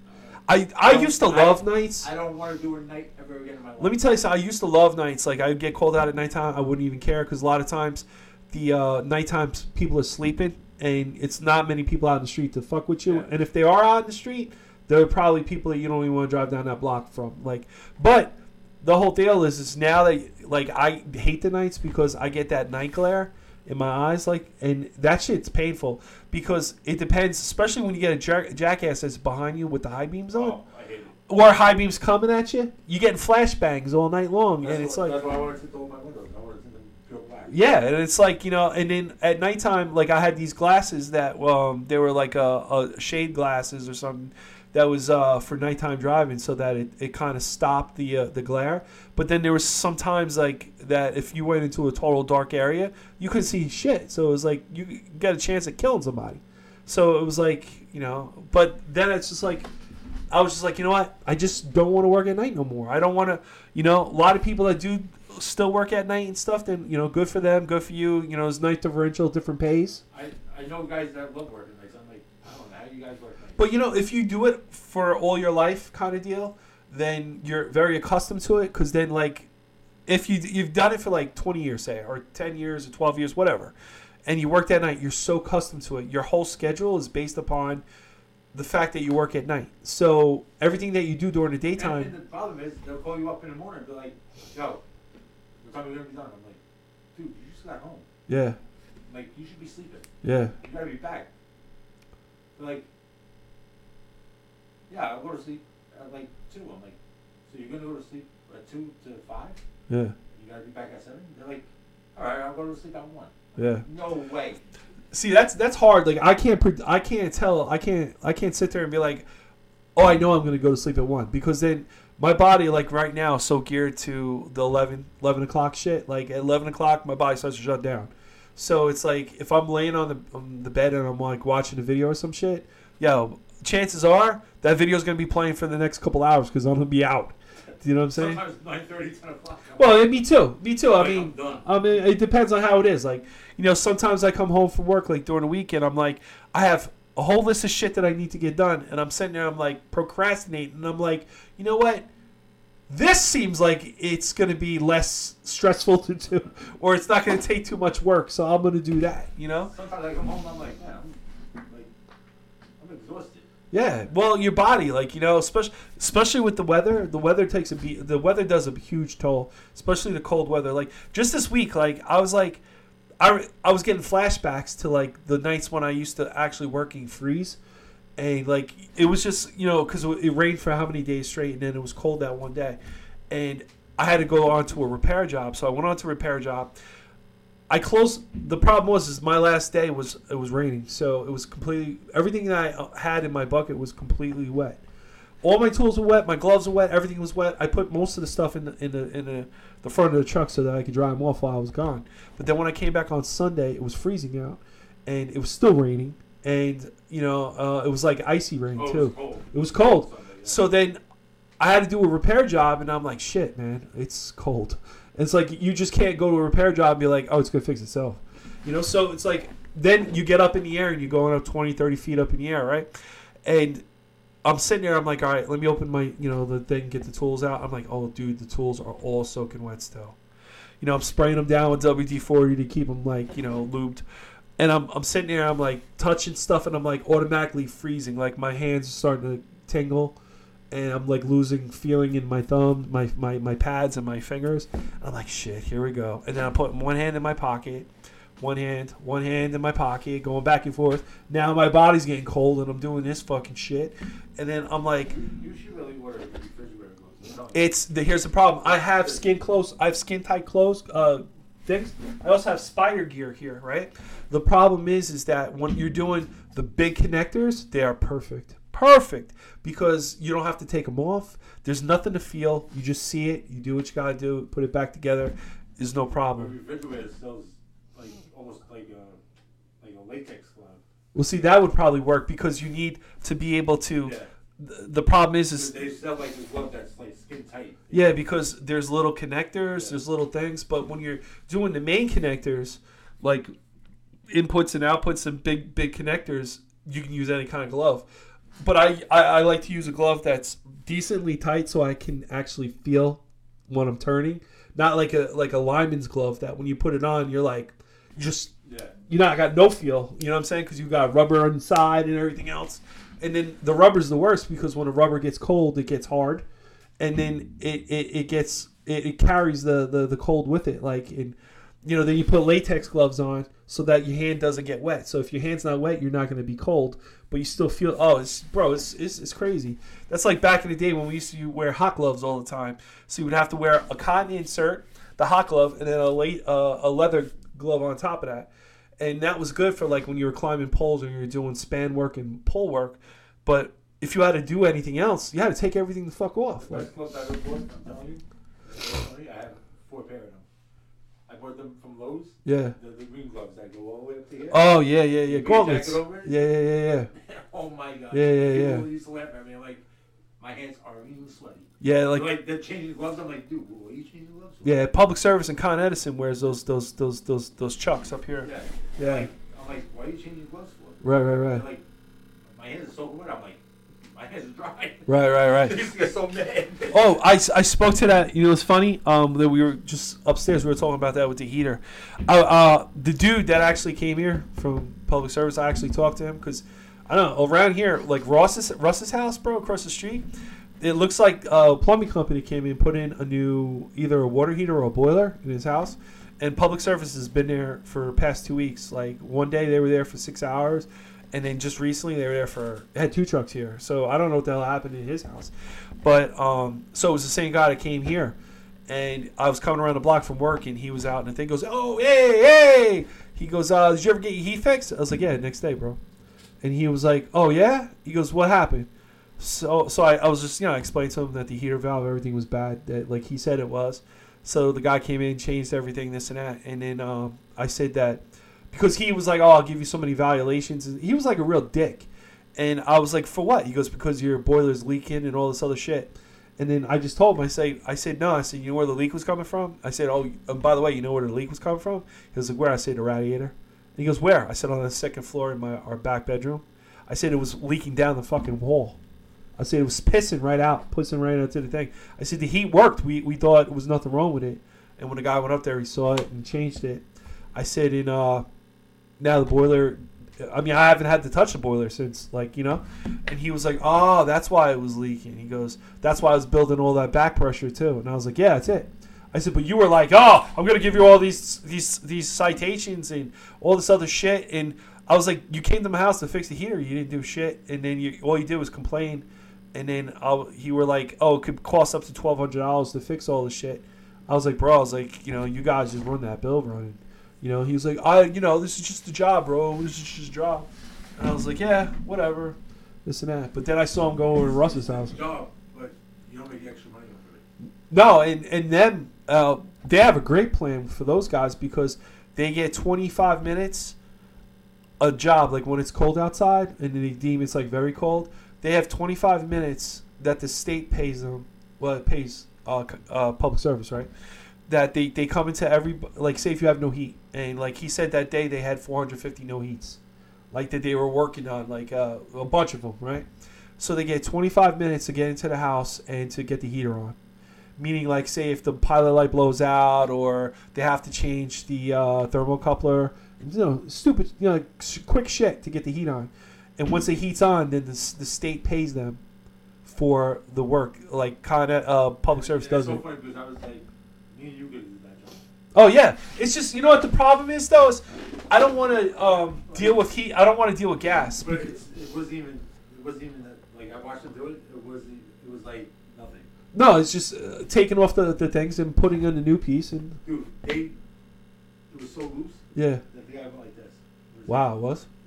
I I don't- used to I- love nights. I don't want to do a night ever again in my life. Let me tell you something. I used to love nights. Like I would get called out at nighttime. I wouldn't even care because a lot of times, the uh, nighttime people are sleeping, and it's not many people out in the street to fuck with you. Yeah. And if they are out in the street, they're probably people that you don't even want to drive down that block from. Like, but the whole deal is, is now that like I hate the nights because I get that night glare in my eyes, like, and that shit's painful because it depends, especially when you get a jack- jackass that's behind you with the high beams on. Oh, I hate it. Or high beams coming at you, you getting flashbangs all night long, That's and it's what, like, that's why I wanted to tint all my windows. I wanted to tint them pure black. yeah, and it's like, you know, and then at nighttime, like I had these glasses that um they were like a, a shade glasses or something that was uh for nighttime driving, so that it, it kind of stopped the uh, the glare. But then there was sometimes like that if you went into a total dark area, you couldn't see shit, so it was like you got a chance at killing somebody. So it was like, you know, but then it's just like. I was just like, you know what? I just don't want to work at night no more. I don't want to, you know, a lot of people that do still work at night and stuff, then, you know, good for them, good for you. You know, it's night differential, different pays. I, I know guys that love working nights. I'm like, I don't know how you guys work nights. But, you know, if you do it for all your life kind of deal, then you're very accustomed to it because then, like, if you, you've done it for, like, twenty years, say, or ten years or twelve years, whatever, and you work that night, you're so accustomed to it. Your whole schedule is based upon the fact that you work at night. So everything that you do during the daytime. And the problem is, they'll call you up in the morning and be like, yo, what time are we going to be done? I'm like, dude, you just got home. Yeah. like, you should be sleeping. Yeah. You gotta be back. They're like, yeah, I'll go to sleep at like two. I'm like, so you're gonna go to sleep at two to five? Yeah. You gotta be back at seven? They're like, all right, I'll go to sleep at one. Yeah. No way. See, that's that's hard. Like I can't pred- I can't tell. I can't I can't sit there and be like, oh, I know I'm gonna go to sleep at one, because then my body, like right now, is so geared to the eleven, eleven o'clock shit. Like at eleven o'clock, my body starts to shut down. So it's like if I'm laying on the on the bed and I'm like watching a video or some shit, yo, chances are that video is gonna be playing for the next couple hours because I'm gonna be out. Do you know what I'm saying? Sometimes nine thirty, ten o'clock. Well, and me too. Me too. I Like, mean, I'm done. I mean, it depends on how it is. Like, you know, sometimes I come home from work like during the weekend. I'm like, I have a whole list of shit that I need to get done, and I'm sitting there. I'm like procrastinating, and I'm like, you know what? This seems like it's going to be less stressful to do, or it's not going to take too much work, so I'm going to do that. You know? Sometimes I come home, I'm like, man, I'm like, I'm exhausted. Yeah, well, your body, like, you know, especially especially with the weather, the weather takes a beat. The weather does a huge toll, especially the cold weather. Like just this week, like I was like, I, I was getting flashbacks to like the nights when I used to actually working freeze, and like it was just, you know, because it rained for how many days straight, and then it was cold that one day, and I had to go on to a repair job. So I went on to a repair job. I closed. The problem was, is my last day was it was raining, so it was completely everything that I had in my bucket was completely wet. All my tools were wet. My gloves were wet. Everything was wet. I put most of the stuff in the in the in the, the front of the truck so that I could dry them off while I was gone. But then when I came back on Sunday, it was freezing out, and it was still raining, and you know uh, it was like icy rain Oh, too. it was cold. It was cold. Sunday, yeah. So then I had to do a repair job, and I'm like, shit, man, it's cold. It's like you just can't go to a repair job and be like, oh, it's going to fix itself. You know, so it's like then you get up in the air and you're going up twenty, thirty feet up in the air, right? And I'm sitting there, I'm like, all right, let me open my, you know, the thing, get the tools out. I'm like, oh, dude, the tools are all soaking wet still. You know, I'm spraying them down with W D forty to keep them, like, you know, lubed. And I'm I'm sitting there, I'm like touching stuff, and I'm like automatically freezing. Like my hands are starting to tingle. And I'm like losing feeling in my thumb, my, my, my pads and my fingers. And I'm like, shit, here we go. And then I'm putting one hand in my pocket, one hand, one hand in my pocket, going back and forth. Now my body's getting cold and I'm doing this fucking shit. And then I'm like, You should really wear the refrigerator gloves. it's the here's the problem. I have skin clothes. I have skin tight clothes. Uh, things. I also have spider gear here, right? The problem is, is that when you're doing the big connectors, they are perfect. Perfect, because you don't have to take them off. There's nothing to feel. You just see it. You do what you gotta do. Put it back together. There's no The problem. refrigerator sells like almost like a like a latex glove. Well, see, that would probably work because you need to be able to. Yeah. The, the problem is, is They sell like this glove that's like skin tight. yeah, because there's little connectors, Yeah. there's little things, but when you're doing the main connectors, like inputs and outputs and big big connectors, you can use any kind of glove. But I, I, I like to use a glove that's decently tight so I can actually feel when I'm turning. Not like a like a lineman's glove that when you put it on, you're like, you just, Yeah. you not got no feel. You know what I'm saying? Because you got rubber inside and everything else. And then the rubber's the worst because when a rubber gets cold, it gets hard. And then it, it, it gets, it, it carries the, the, the cold with it. Like, in, you know, then you put latex gloves on so that your hand doesn't get wet. So if your hand's not wet, you're not going to be cold, but you still feel, oh, it's, bro, it's, it's it's crazy. That's like back in the day when we used to wear hot gloves all the time. So you would have to wear a cotton insert, the hot glove, and then a late, uh, a leather glove on top of that. And that was good for like when you were climbing poles or you were doing span work and pole work. But if you had to do anything else, you had to take everything the fuck off. Like, Best gloves I ever bought, I'm telling you. I'm telling you, I have four pair of them. I bought them from Lowe's. yeah. The, the green gloves that go all the way up to here. Oh, yeah, yeah, yeah. The green Gauntlets. jacket over it. Yeah, yeah, yeah, yeah. Oh my god. Yeah, yeah, yeah. People used to laugh at me. I'm like, my hands are even sweaty. Yeah, Like, like, like they're changing gloves. I'm like, dude, what are you changing gloves for? yeah, Public Service and Con Edison wears those those those those those chucks up here. Yeah. Yeah. Like, I'm like, why are you changing gloves for? Right, right, They're right. like, my hands are so wet. I'm like, my hands are dry. Right, right, They right. used to get so mad. Oh, I, I spoke to that. You know, it's funny um, that we were just upstairs. We were talking about that with the heater. Uh, uh, the dude that actually came here from Public Service, I actually talked to him because I don't know, around here, like Ross's Russ's house, bro, across the street. It looks like a plumbing company came in, put in a new either a water heater or a boiler in his house, And public service has been there for the past two weeks. Like one day they were there for six hours, and then just recently they were there for had two trucks here. So I don't know what the hell happened in his house, but um, so it was the same guy that came here, and I was coming around the block from work, and he was out, and the thing goes, "Oh, hey, hey!" He goes, uh, "Did you ever get your heat fixed?" I was like, "Yeah, next day, bro." And he was like, "Oh yeah?" He goes, "What happened?" So so I, I was just, you know, I explained to him that the heater valve, everything was bad, that like he said it was. So the guy came in, changed everything, this and that. And then um, I said that because he was like, "Oh, I'll give you so many violations." And he was like a real dick. And I was like, "For what?" He goes, "Because your boiler's leaking and all this other shit." And then I just told him, I say, I said, no, I said, "You know where the leak was coming from?" I said, "Oh, and by the way, you know where the leak was coming from?" He was like, "Where?" I said, "The radiator." And he goes, "Where?" I said, "On the second floor in my our back bedroom." I said, "It was leaking down the fucking wall." I said, "It was pissing right out, pissing right out to the thing." I said, "The heat worked. We we thought there was nothing wrong with it." And when the guy went up there, he saw it and changed it. I said, "In uh, now the boiler, I mean, I haven't had to touch the boiler since, like, you know." And he was like, "Oh, that's why it was leaking." He goes, "That's why I was building all that back pressure too." And I was like, "Yeah, that's it." I said, "But you were like, oh, I'm gonna give you all these these these citations and all this other shit." And I was like, "You came to my house to fix the heater. You didn't do shit. And then you all you did was complain." And then I'll, you were like, "Oh, it could cost up to twelve hundred dollars to fix all this shit." I was like, "Bro," I was like, "You know, you guys just run that bill running." You know, he was like, "I, you know, this is just a job, bro. This is just a job." And I was like, "Yeah, whatever, this and that." But then I saw him go over to Russ's house. It's a job, but you don't make extra money off of it. No, and and then uh, they have a great plan for those guys because they get twenty-five minutes a job, like when it's cold outside and they deem it's like very cold. They have twenty-five minutes that the state pays them. Well, it pays uh, uh, public service, right? That they, they come into every, like, say if you have no heat. And, like, he said that day they had four hundred fifty no heats. Like, that they were working on, like, uh, a bunch of them, right? So they get twenty-five minutes to get into the house and to get the heater on. Meaning, like, say if the pilot light blows out or they have to change the uh, thermocoupler. You know, stupid, you know, like, quick shit to get the heat on. And once the heat's on, then the, the state pays them for the work. Like, kind of uh, public service does it. It's so funny because I was like, me and you could do that job. Oh, yeah. It's just, you know what the problem is, though? Is I don't want to um, deal with heat. I don't want to deal with gas. But it's, it wasn't even, it wasn't even that, like, I watched them do it. It was, it was like nothing. No, it's just uh, taking off the, the things and putting on a new piece. And Dude, they, it was so loose. Yeah. That the guy went like this. It was Wow, it was? Yeah.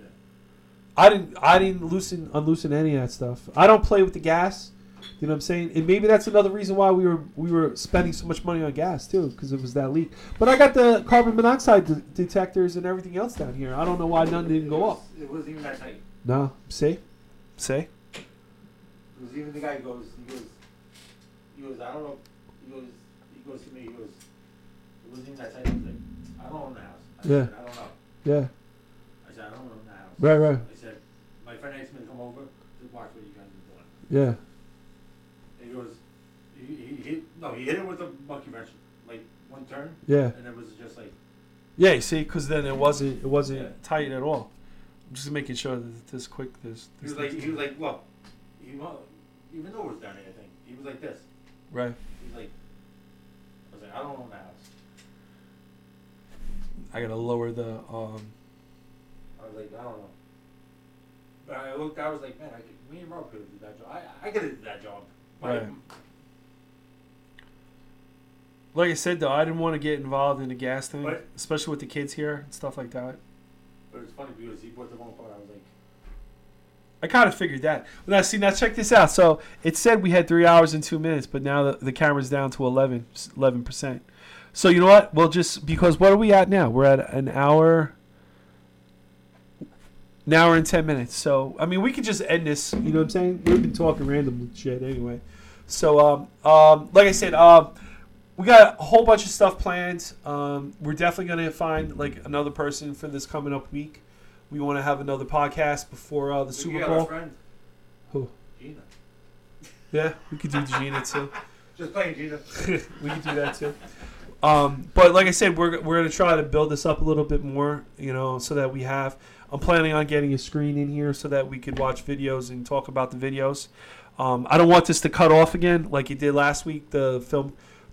I didn't I didn't loosen unloosen any of that stuff. I don't play with the gas. You know what I'm saying? And maybe that's another reason why we were we were spending so much money on gas too, because it was that leak. But I got the carbon monoxide de- detectors and everything else down here. I don't know why none didn't go up. It wasn't even that tight. No, see, see. It was even the guy goes, he goes, he goes, I don't know, he goes, he goes to me, he goes, it wasn't even that tight. I was like, I don't own the house. I Yeah. said, I don't know. Yeah. I said, I don't own the house. Right, right. I said, my friend asked me to come over to watch what you guys are doing. Yeah. And he goes, he, he, he no, he hit it with a monkey wrench, like one turn. Yeah. And it was just like. Yeah, you see, because then it wasn't it wasn't Yeah. tight at all. I'm just making sure that this quick this. He this was like, he was like, look, he, wa- even though it was down here, I think he was like this. Right. He's like, I was like, I don't own the house. I gotta lower the um. I was like, I don't know. But I looked, I was like, man, I could, me and Rob could have did that job. I, I could have did that job. Right. Like I said, though, I didn't want to get involved in the gas thing, But- especially with the kids here and stuff like that. But it's funny because he bought the wrong part. I was like, I kind of figured that. Now, see, now check this out. So it said we had three hours and two minutes, but now the, the camera's down to eleven percent. So you know what? We'll just, because what are we at now? We're at an hour, an hour and ten minutes. So, I mean, we could just end this. You know what I'm saying? We've been talking random shit anyway. So, um, um, like I said, um, we got a whole bunch of stuff planned. Um, we're definitely going to find, like, another person for this coming up week. We want to have another podcast before uh, the you Super got Bowl. a friend, Who? Gina. Yeah, we could do Gina too. Just playing Gina. We could do that too. Um, but like I said, we're we're gonna try to build this up a little bit more, you know, so that we have. I'm planning on getting a screen in here so that we could watch videos and talk about the videos. Um, I don't want this to cut off again like it did last week. The film,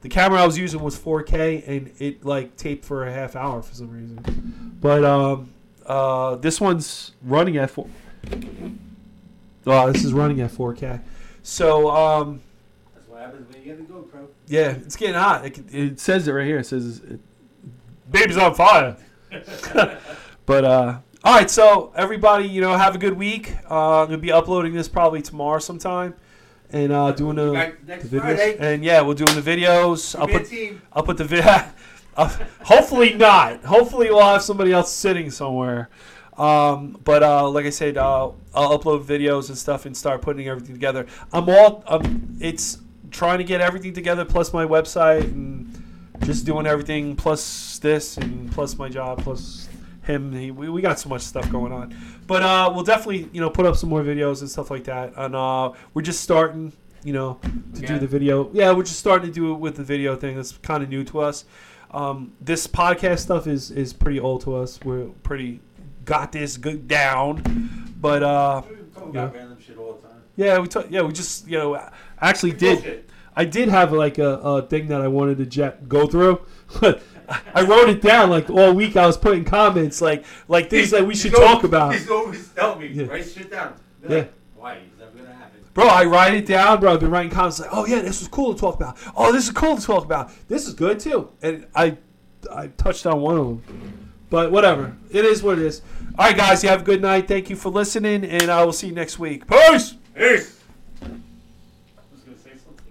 the camera I was using was four K, and it like taped for a half hour for some reason. But um, uh, this one's running at four. Oh, this is running at four K. So um, that's what happens when you get a GoPro. Yeah, it's getting hot. It, it says it right here. It says, it, "Baby's on fire." But uh, all right, so everybody, you know, have a good week. Uh, I'm gonna be uploading this probably tomorrow sometime, and uh, doing the, next the videos. Friday. And yeah, we're doing the videos. I'll Be a put team. I'll put the video. Hopefully not. Hopefully we'll have somebody else sitting somewhere. Um, but uh, like I said, uh, I'll upload videos and stuff and start putting everything together. I'm all. Um, it's trying to get everything together, plus my website and just doing everything, plus this and plus my job, plus him. He, we, we got so much stuff going on. But uh, we'll definitely, you know, put up some more videos and stuff like that. And uh, we're just starting, you know, to Yeah. do the video. Yeah, we're just starting to do it with the video thing. That's kind of new to us. Um, this podcast stuff is, is pretty old to us. We're pretty got this good down. But uh, We talk about yeah. random shit all the time. yeah, we t- yeah we just you know actually did. Bullshit. I did have like a, a thing that I wanted to jet, go through. I wrote it down like all week. I was putting comments like like things that we should He's talk always- about. He's always tell me, Yeah. write shit down. Be Yeah. like, why? It's never gonna happen. Bro, I write it down, bro. I've been writing comments like, oh yeah, this was cool to talk about. Oh, this is cool to talk about. This is good too. And I I touched on one of them. But whatever. It is what it is. All right, guys. You have a good night. Thank you for listening, and I will see you next week. Peace! Peace.